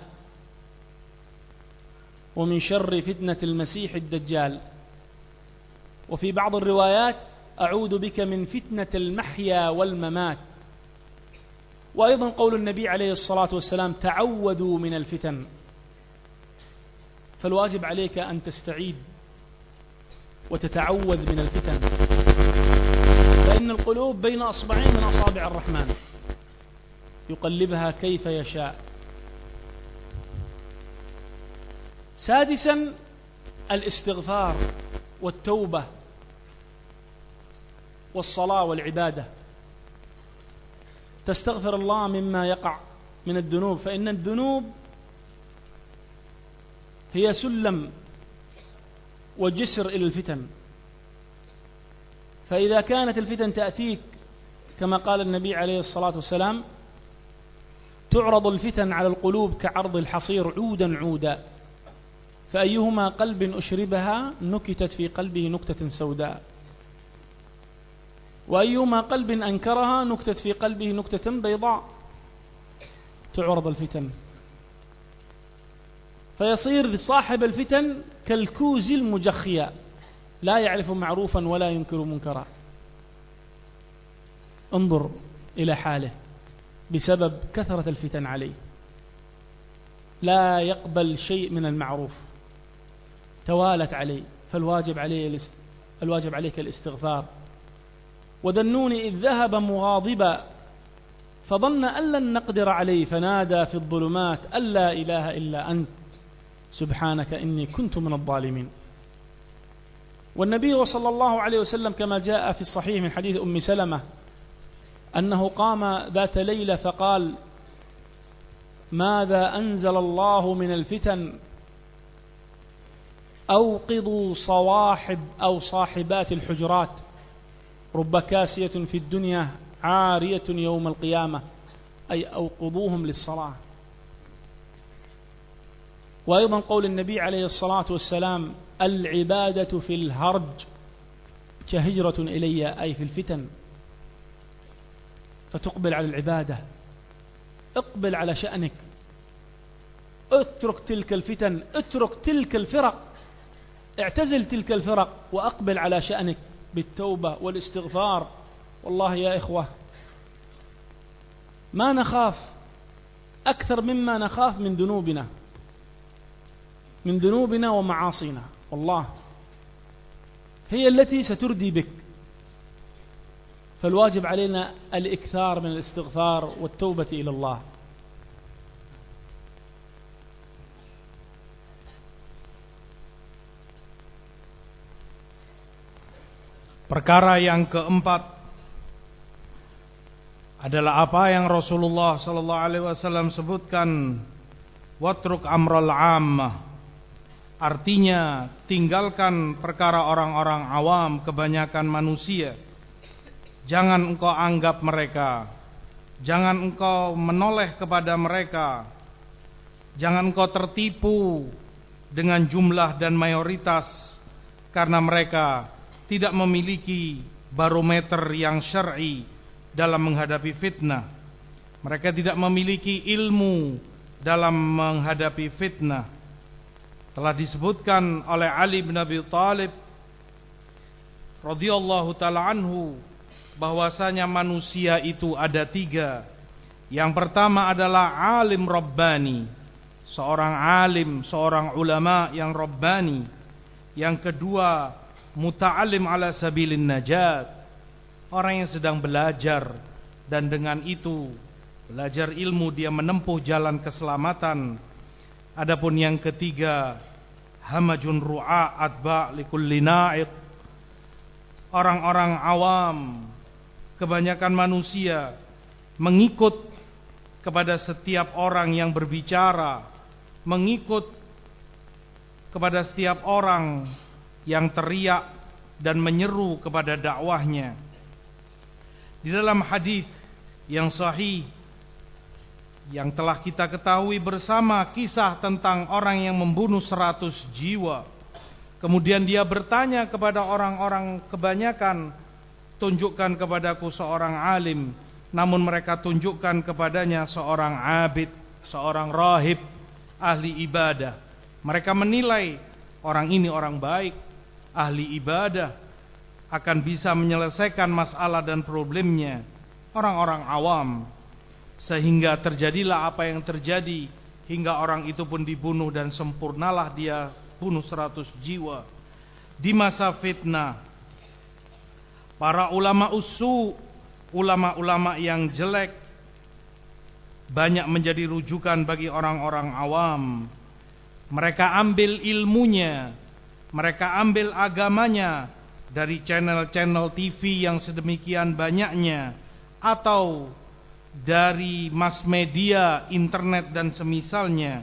ومن شر فتنة المسيح الدجال. وفي بعض الروايات: أعوذ بك من فتنة المحيا والممات. وأيضا قول النبي عليه الصلاة والسلام: تعوذوا من الفتن. فالواجب عليك أن تستعيد وتتعوذ من الفتن، فإن القلوب بين أصبعين من أصابع الرحمن يقلبها كيف يشاء. سادسا: الاستغفار والتوبة والصلاة والعبادة. تستغفر الله مما يقع من الذنوب، فإن الذنوب هي سلم وجسر إلى الفتن. فإذا كانت الفتن تأتيك كما قال النبي عليه الصلاة والسلام: تعرض الفتن على القلوب كعرض الحصير عودا عودا، فأيهما قلب أشربها نكتت في قلبه نكتة سوداء، وأيهما قلب أنكرها نكتت في قلبه نكتة بيضاء. تعرض الفتن فيصير صاحب الفتن كالكوز المجخية، لا يعرف معروفا ولا ينكر منكرا. انظر إلى حاله بسبب كثرة الفتن عليه، لا يقبل شيء من المعروف، توالت عليه، فالواجب عليك الاستغفار. وذنون إذ ذهب مغاضبا فظن أن لن نقدر عليه فنادى في الظلمات أن لا إله إلا أنت سبحانك إني كنت من الظالمين. والنبي صلى الله عليه وسلم كما جاء في الصحيح من حديث أم سلمة أنه قام ذات ليلة فقال: ماذا أنزل الله من الفتن؟ أوقظوا صواحب أو صاحبات الحجرات، رب كاسية في الدنيا عارية يوم القيامة، أي أوقظوهم للصلاة. وأيضا قول النبي عليه الصلاة والسلام: العبادة في الهرج كهجرة إلي، أي في الفتن. فتقبل على العبادة، اقبل على شأنك، اترك تلك الفتن، اترك تلك الفرق، اعتزل تلك الفرق وأقبل على شأنك بالتوبة والاستغفار. والله يا إخوة ما نخاف أكثر مما نخاف من ذنوبنا ومعاصينا، والله هي التي ستردي بك. فالواجب علينا الإكثار من الاستغفار والتوبة إلى الله.
Perkara yang keempat adalah apa yang Rasulullah sallallahu alaihi wasallam sebutkan, watruk amral ammah. Artinya tinggalkan perkara orang-orang awam, kebanyakan manusia. Jangan engkau anggap mereka, jangan engkau menoleh kepada mereka, jangan engkau tertipu dengan jumlah dan mayoritas, karena mereka tidak memiliki barometer yang syar'i dalam menghadapi fitnah. Mereka tidak memiliki ilmu dalam menghadapi fitnah. Telah disebutkan oleh Ali bin Abi Thalib radhiyallahu ta'ala anhu bahwasanya manusia itu ada tiga. Yang pertama adalah alim rabbani, seorang alim, seorang ulama yang rabbani. Yang kedua muta'alim ala sabilin najat, orang yang sedang belajar dan dengan itu belajar ilmu dia menempuh jalan keselamatan. Adapun yang ketiga hamajun ru'a atba' likulli na'iq, orang-orang awam, kebanyakan manusia mengikut kepada setiap orang yang berbicara, mengikut kepada setiap orang yang teriak dan menyeru kepada dakwahnya. Di dalam hadis yang sahih yang telah kita ketahui bersama, kisah tentang orang yang membunuh 100 jiwa. Kemudian dia bertanya kepada orang-orang kebanyakan, tunjukkan kepadaku seorang alim. Namun mereka tunjukkan kepadanya seorang abid, seorang rahib, ahli ibadah. Mereka menilai orang ini orang baik, ahli ibadah, akan bisa menyelesaikan masalah dan problemnya orang-orang awam. Sehingga terjadilah apa yang terjadi, hingga orang itu pun dibunuh dan sempurnalah dia bunuh 100 jiwa. Di masa fitnah, para ulama usu, ulama-ulama yang jelek, banyak menjadi rujukan bagi orang-orang awam. Mereka ambil ilmunya, mereka ambil agamanya dari channel-channel TV yang sedemikian banyaknya, atau dari mass media, internet dan semisalnya.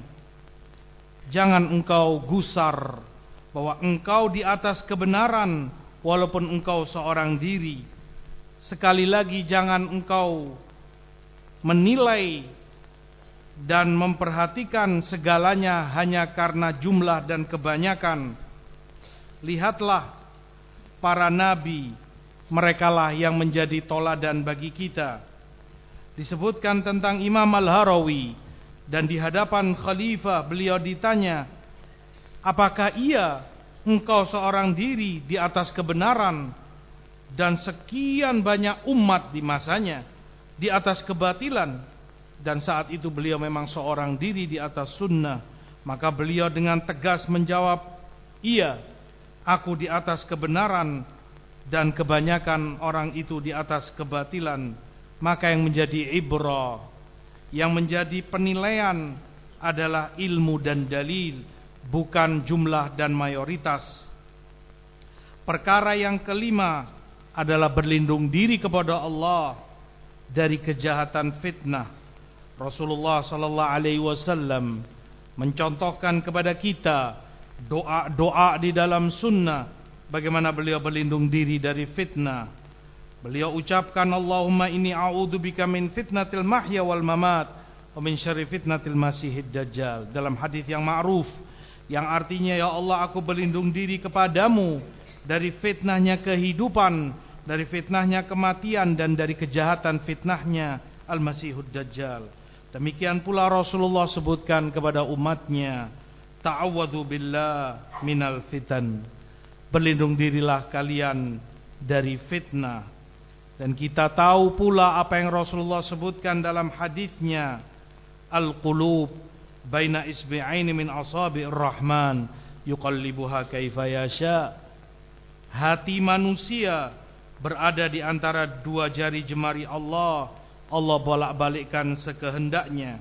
Jangan engkau gusar bahwa engkau di atas kebenaran walaupun engkau seorang diri. Sekali lagi, jangan engkau menilai dan memperhatikan segalanya hanya karena jumlah dan kebanyakan. Lihatlah para nabi, merekalah yang menjadi toladan bagi kita. Disebutkan tentang Imam Al-Harawi, dan di hadapan khalifah beliau ditanya, apakah engkau seorang diri di atas kebenaran dan sekian banyak umat di masanya di atas kebatilan? Dan saat itu beliau memang seorang diri di atas sunnah. Maka beliau dengan tegas menjawab, iya, aku di atas kebenaran dan kebanyakan orang itu di atas kebatilan. Maka yang menjadi ibrah, yang menjadi penilaian adalah ilmu dan dalil, bukan jumlah dan mayoritas. Perkara yang kelima adalah berlindung diri kepada Allah dari kejahatan fitnah. Rasulullah sallallahu alaihi wasallam mencontohkan kepada kita doa-doa di dalam sunnah bagaimana beliau berlindung diri dari fitnah. Beliau ucapkan, Allahumma inni a'udzubika min fitnatil mahya wal mamat wa min syarri fitnatil masihid dajjal. Dalam hadis yang ma'ruf, yang artinya, ya Allah, aku berlindung diri kepadamu dari fitnahnya kehidupan, dari fitnahnya kematian, dan dari kejahatan fitnahnya al-masihud dajjal. Demikian pula Rasulullah sebutkan kepada umatnya, ta'awwadhu billah minal fitan. Berlindung dirilah kalian dari fitnah. Dan kita tahu pula apa yang Rasulullah sebutkan dalam hadisnya, al-qulub baina isbi'aini min asabi'ir rahman yuqallibuha kaifa yasha. Hati manusia berada di antara dua jari jemari Allah. Allah bolak-balikkan sekehendaknya.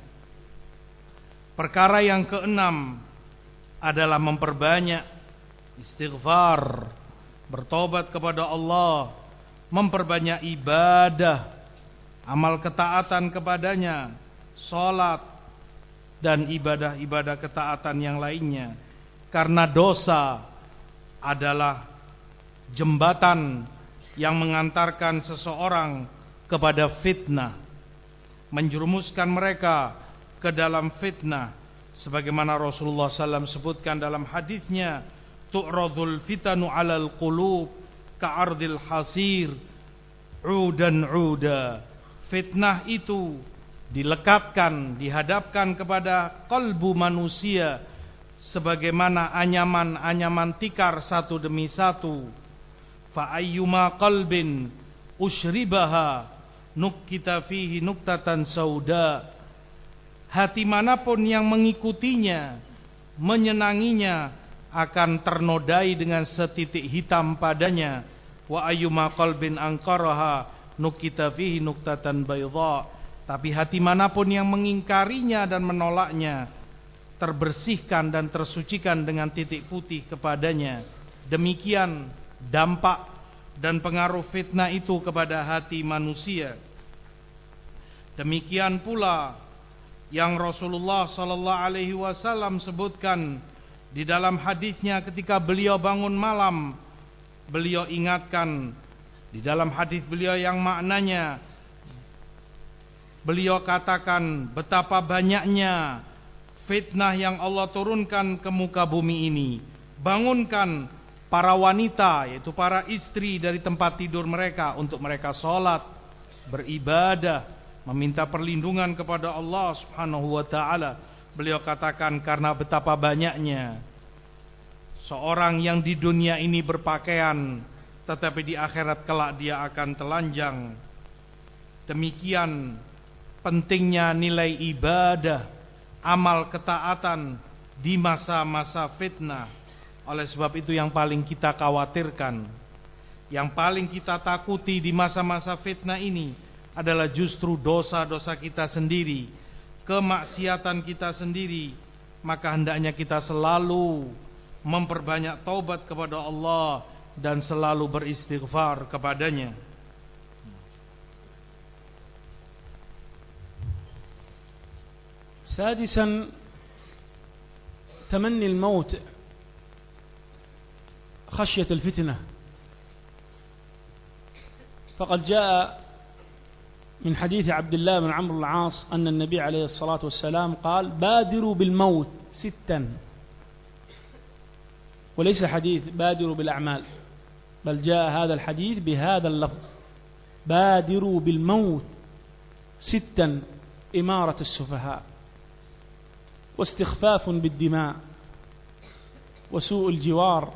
Perkara yang keenam adalah memperbanyak istighfar, bertobat kepada Allah, memperbanyak ibadah, amal ketaatan kepadanya, salat dan ibadah-ibadah ketaatan yang lainnya. Karena dosa adalah jembatan yang mengantarkan seseorang kepada fitnah, menjerumuskan mereka ke dalam fitnah, sebagaimana Rasulullah SAW sebutkan dalam hadisnya, tu'radul fitanu 'alal qulub ka'ardil hasir udan uda. Fitnah itu dilekatkan, dihadapkan kepada kalbu manusia sebagaimana anyaman-anyaman tikar satu demi satu. Fa ayyuma qalbin usyribaha nukkita fihi nuktatan sauda. Hati manapun yang mengikutinya, menyenanginya, akan ternodai dengan setitik hitam padanya. Wa ayyuma qalbin angkaraha nukkita fihi nuktatan bayda. Tapi hati manapun yang mengingkarinya dan menolaknya, terbersihkan dan tersucikan dengan titik putih kepadanya. Demikian dampak dan pengaruh fitnah itu kepada hati manusia. Demikian pula yang Rasulullah sallallahu alaihi wasallam sebutkan di dalam hadisnya ketika beliau bangun malam. Beliau ingatkan di dalam hadis beliau yang maknanya beliau katakan betapa banyaknya fitnah yang Allah turunkan ke muka bumi ini. Bangunkan para wanita, yaitu para istri, dari tempat tidur mereka untuk mereka sholat, beribadah, meminta perlindungan kepada Allah Subhanahu wa ta'ala. Beliau katakan karena betapa banyaknya seorang yang di dunia ini berpakaian, tetapi di akhirat kelak dia akan telanjang. Demikian pentingnya nilai ibadah, amal ketaatan di masa-masa fitnah. Oleh sebab itu yang paling kita khawatirkan, yang paling kita takuti di masa-masa fitnah ini adalah justru dosa-dosa kita sendiri, kemaksiatan kita sendiri. Maka hendaknya kita selalu memperbanyak taubat kepada Allah dan selalu beristighfar kepadanya.
سادسا تمني الموت خشية الفتنة. فقد جاء من حديث عبد الله بن عمرو العاص أن النبي عليه الصلاة والسلام قال: بادروا بالموت 6. وليس حديث بادروا بالأعمال، بل جاء هذا الحديث بهذا اللفظ: بادروا بالموت 6: إمارة السفهاء، واستخفاف بالدماء، وسوء الجوار،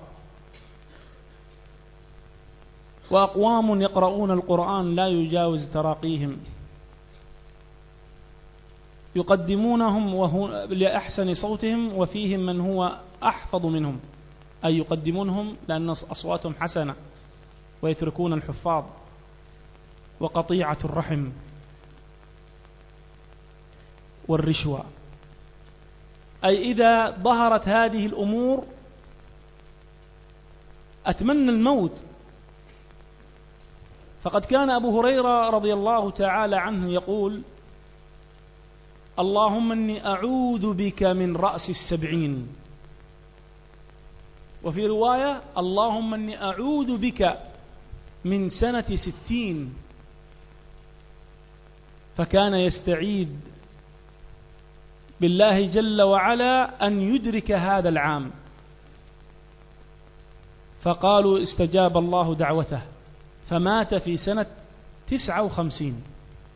وأقوام يقرؤون القرآن لا يجاوز تراقيهم، يقدمونهم لأحسن صوتهم وفيهم من هو أحفظ منهم، أي يقدمونهم لأن أصواتهم حسنة، ويتركون الحفاظ، وقطيعة الرحم، والرشوة. أي إذا ظهرت هذه الأمور أتمنى الموت. فقد كان أبو هريرة رضي الله تعالى عنه يقول: اللهم إني أعوذ بك من رأس 70. وفي رواية: اللهم إني أعوذ بك من سنة 60. فكان يستعيذ بالله جل وعلا أن يدرك هذا العام، فقالوا استجاب الله دعوته، فمات في سنة 59.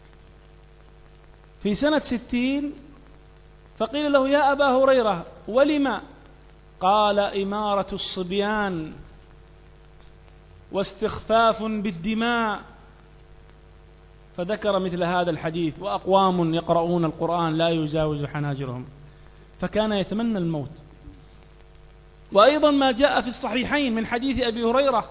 في سنة 60 فقيل له: يا أبا هريرة ولما؟ قال: إمارة الصبيان، واستخفاف بالدماء. فذكر مثل هذا الحديث: وأقوام يقرؤون القرآن لا يجاوز حناجرهم. فكان يتمنى الموت. وأيضا ما جاء في الصحيحين من حديث أبي هريرة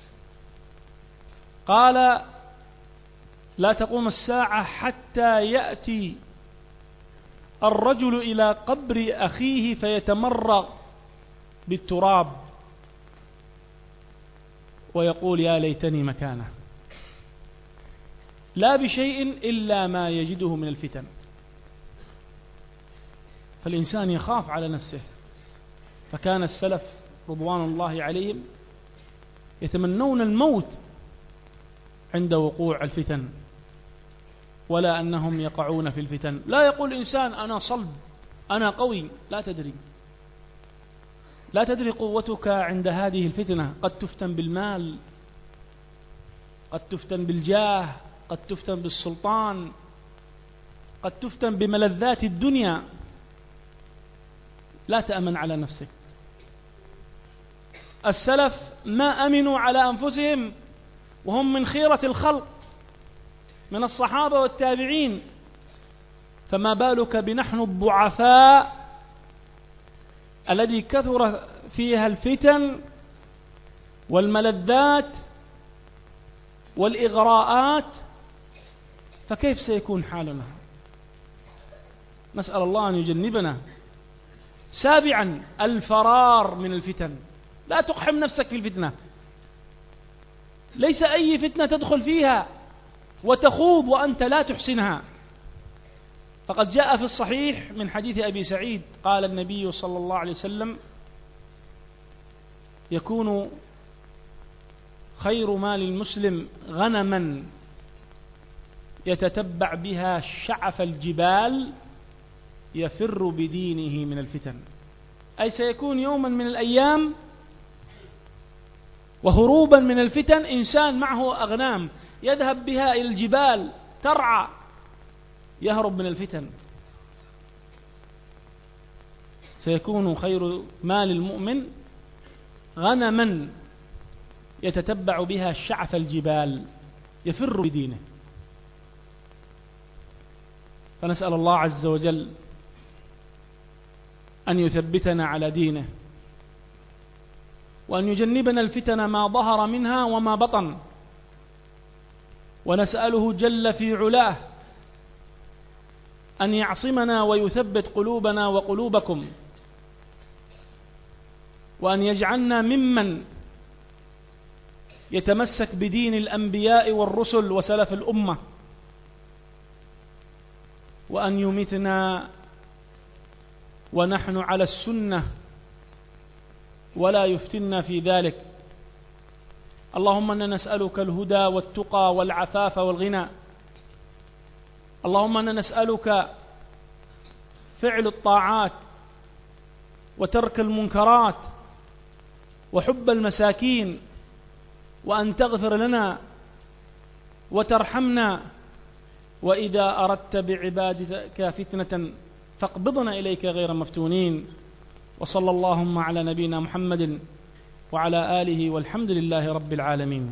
قال: لا تقوم الساعة حتى يأتي الرجل إلى قبر أخيه فيتمرغ بالتراب ويقول: يا ليتني مكانه، لا بشيء إلا ما يجده من الفتن. فالإنسان يخاف على نفسه. فكان السلف رضوان الله عليهم يتمنون الموت عند وقوع الفتن، ولا أنهم يقعون في الفتن. لا يقول إنسان: أنا صلب، أنا قوي. لا تدري قوتك عند هذه الفتنة. قد تفتن بالمال، قد تفتن بالجاه، قد تفتن بالسلطان، قد تفتن بملذات الدنيا. لا تأمن على نفسك. السلف ما أمنوا على أنفسهم وهم من خيرة الخلق من الصحابة والتابعين، فما بالك بنحن الضعفاء الذي كثر فيها الفتن والملذات والإغراءات. فكيف سيكون حالنا؟ نسأل الله أن يجنبنا. 7: الفرار من الفتن. لا تقحم نفسك في الفتنة. ليس أي فتنة تدخل فيها وتخوض وأنت لا تحسنها. فقد جاء في الصحيح من حديث أبي سعيد قال النبي صلى الله عليه وسلم: يكون خير مال المسلم غنما يتتبع بها شعف الجبال يفر بدينه من الفتن. أي سيكون يوما من الأيام وهروبا من الفتن إنسان معه أغنام يذهب بها إلى الجبال ترعى يهرب من الفتن. سيكون خير مال المؤمن غنما يتتبع بها شعف الجبال يفر بدينه. فنسأل الله عز وجل أن يثبتنا على دينه، وأن يجنبنا الفتن ما ظهر منها وما بطن، ونسأله جل في علاه أن يعصمنا ويثبت قلوبنا وقلوبكم، وأن يجعلنا ممن يتمسك بدين الأنبياء والرسل وسلف الأمة، وأن يميتنا ونحن على السنة ولا يفتنا في ذلك. اللهم إنا نسألك الهدى والتقى والعفاف والغنى، اللهم إنا نسألك فعل الطاعات وترك المنكرات وحب المساكين وأن تغفر لنا وترحمنا وإذا أردت بعبادك فتنة فاقبضنا إليك غير مفتونين وصلى اللهم على نبينا محمد وعلى آله والحمد لله رب العالمين.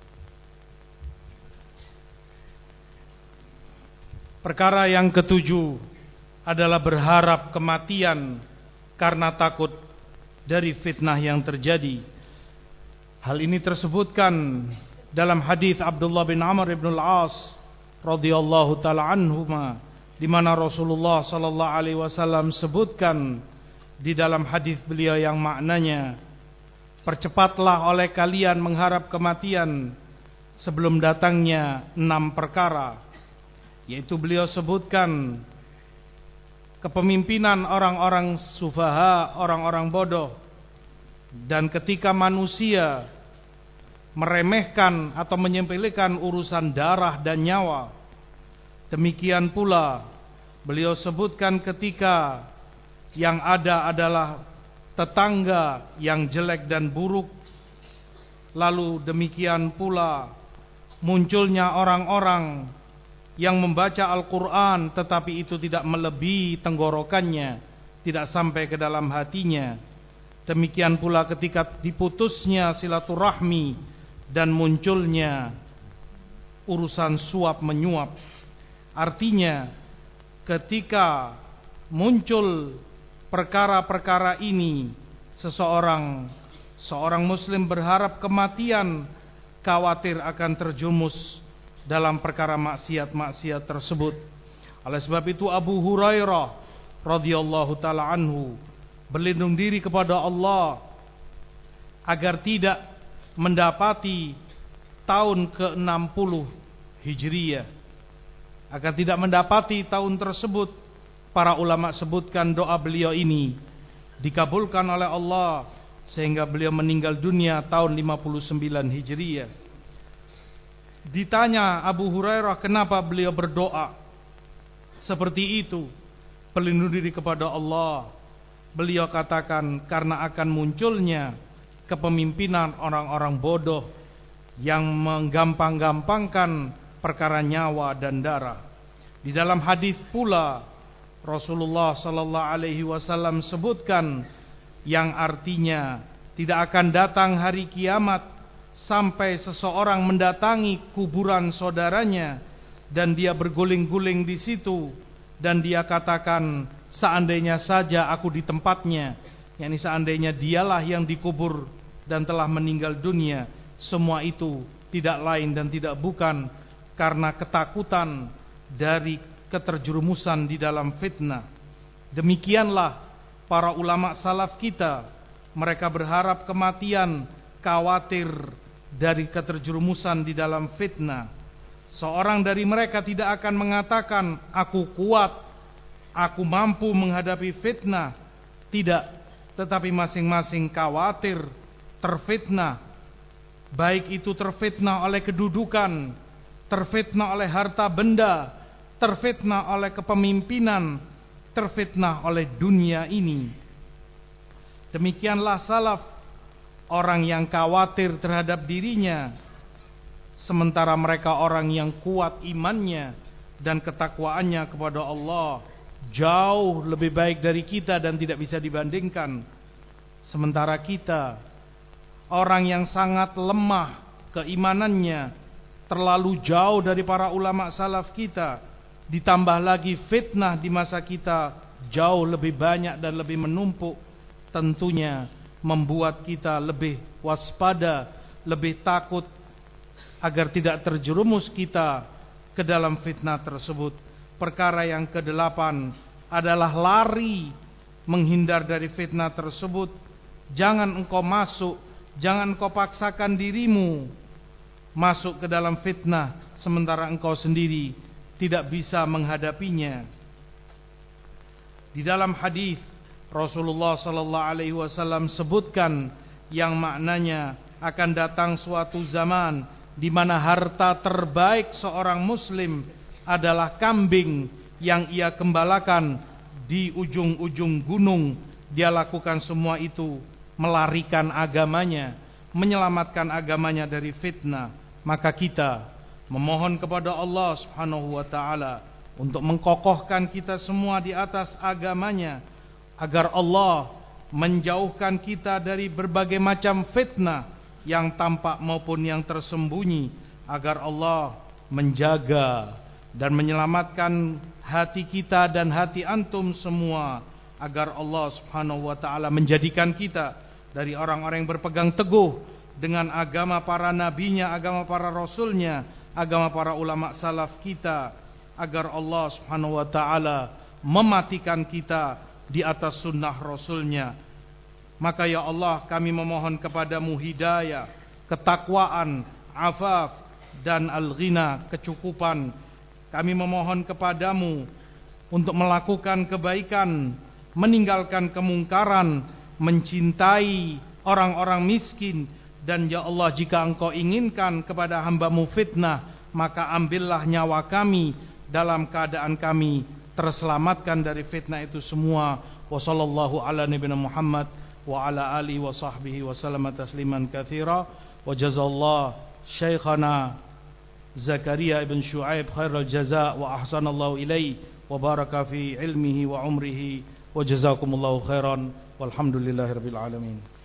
Perkara yang ketujuh adalah berharap kematian karena takut dari fitnah yang terjadi. Hal ini tersebutkan dalam hadis Abdullah bin Amr bin Al-As radhiyallahu taala anhuma, di mana Rasulullah sallallahu alaihi wasallam sebutkan di dalam hadis beliau yang maknanya, percepatlah oleh kalian mengharap kematian sebelum datangnya 6 perkara, yaitu beliau sebutkan kepemimpinan orang-orang sufaha, orang-orang bodoh, dan ketika manusia meremehkan atau menyepelekan urusan darah dan nyawa. Demikian pula beliau sebutkan ketika yang ada adalah tetangga yang jelek dan buruk. Lalu demikian pula munculnya orang-orang yang membaca Al-Quran tetapi itu tidak melebihi tenggorokannya, tidak sampai ke dalam hatinya. Demikian pula ketika diputusnya silaturahmi dan munculnya urusan suap menyuap. Artinya ketika muncul perkara-perkara ini, seorang muslim berharap kematian, khawatir akan terjumus dalam perkara maksiat-maksiat tersebut. Oleh sebab itu Abu Hurairah radhiyallahu taala anhu berlindung diri kepada Allah agar tidak mendapati tahun ke-60 Hijriyah, agar tidak mendapati tahun tersebut. Para ulama sebutkan doa beliau ini dikabulkan oleh Allah sehingga beliau meninggal dunia tahun 59 Hijriyah. Ditanya Abu Hurairah kenapa beliau berdoa seperti itu, berlindung diri kepada Allah, beliau katakan karena akan munculnya kepemimpinan orang-orang bodoh yang menggampang-gampangkan perkara nyawa dan darah. Di dalam hadis pula Rasulullah sallallahu alaihi wasallam sebutkan yang artinya tidak akan datang hari kiamat sampai seseorang mendatangi kuburan saudaranya dan dia berguling-guling di situ dan dia katakan seandainya saja aku di tempatnya, yakni seandainya dialah yang dikubur dan telah meninggal dunia. Semua itu tidak lain dan tidak bukan karena ketakutan dari keterjerumusan di dalam fitnah. Demikianlah para ulama salaf kita, mereka berharap kematian, khawatir dari keterjerumusan di dalam fitnah. Seorang dari mereka tidak akan mengatakan aku kuat, aku mampu menghadapi fitnah. Tidak, tetapi masing-masing khawatir terfitnah. Baik itu terfitnah oleh kedudukan, terfitnah oleh harta benda, terfitnah oleh kepemimpinan, terfitnah oleh dunia ini. Demikianlah salaf, orang yang khawatir terhadap dirinya, sementara mereka orang yang kuat imannya dan ketakwaannya kepada Allah, jauh lebih baik dari kita dan tidak bisa dibandingkan. Sementara kita orang yang sangat lemah keimanannya, terlalu jauh dari para ulama salaf kita, ditambah lagi fitnah di masa kita jauh lebih banyak dan lebih menumpuk, tentunya membuat kita lebih waspada, lebih takut agar tidak terjerumus kita ke dalam fitnah tersebut. Perkara yang ke-8 adalah lari menghindar dari fitnah tersebut. Jangan engkau masuk, jangan engkau paksakan dirimu masuk ke dalam fitnah sementara engkau sendiri tidak bisa menghadapinya. Di dalam hadis Rasulullah sallallahu alaihi wasallam sebutkan yang maknanya akan datang suatu zaman di mana harta terbaik seorang muslim adalah kambing yang ia gembalakan di ujung-ujung gunung. Dia lakukan semua itu melarikan agamanya, menyelamatkan agamanya dari fitnah. Maka kita memohon kepada Allah Subhanahu wa taala untuk mengkokohkan kita semua di atas agamanya, agar Allah menjauhkan kita dari berbagai macam fitnah yang tampak maupun yang tersembunyi, agar Allah menjaga dan menyelamatkan hati kita dan hati antum semua, agar Allah Subhanahu wa taala menjadikan kita dari orang-orang yang berpegang teguh dengan agama para nabinya, agama para rasulnya, agama para ulama salaf kita, agar Allah Subhanahu wa taala mematikan kita di atas sunnah rasulnya. Maka ya Allah, kami memohon kepadamu hidayah, ketakwaan, afaf dan al-ghina, kecukupan. Kami memohon kepadamu untuk melakukan kebaikan, meninggalkan kemungkaran, mencintai orang-orang miskin. Dan ya Allah, jika engkau inginkan kepada hamba-Mu fitnah, maka ambillah nyawa kami dalam keadaan kami terselamatkan dari fitnah itu semua. Wa sallallahu ala nabiyina Muhammad wa ala alihi wa sahbihi wa sallama tasliman katsira. Wa jazallahu syekhana Zakaria ibn Syuaib khairal jaza wa ahsanallahu ilaihi wa baraka fi ilmihi wa umrihi wa jazakumullahu khairan walhamdulillahirabbil alamin.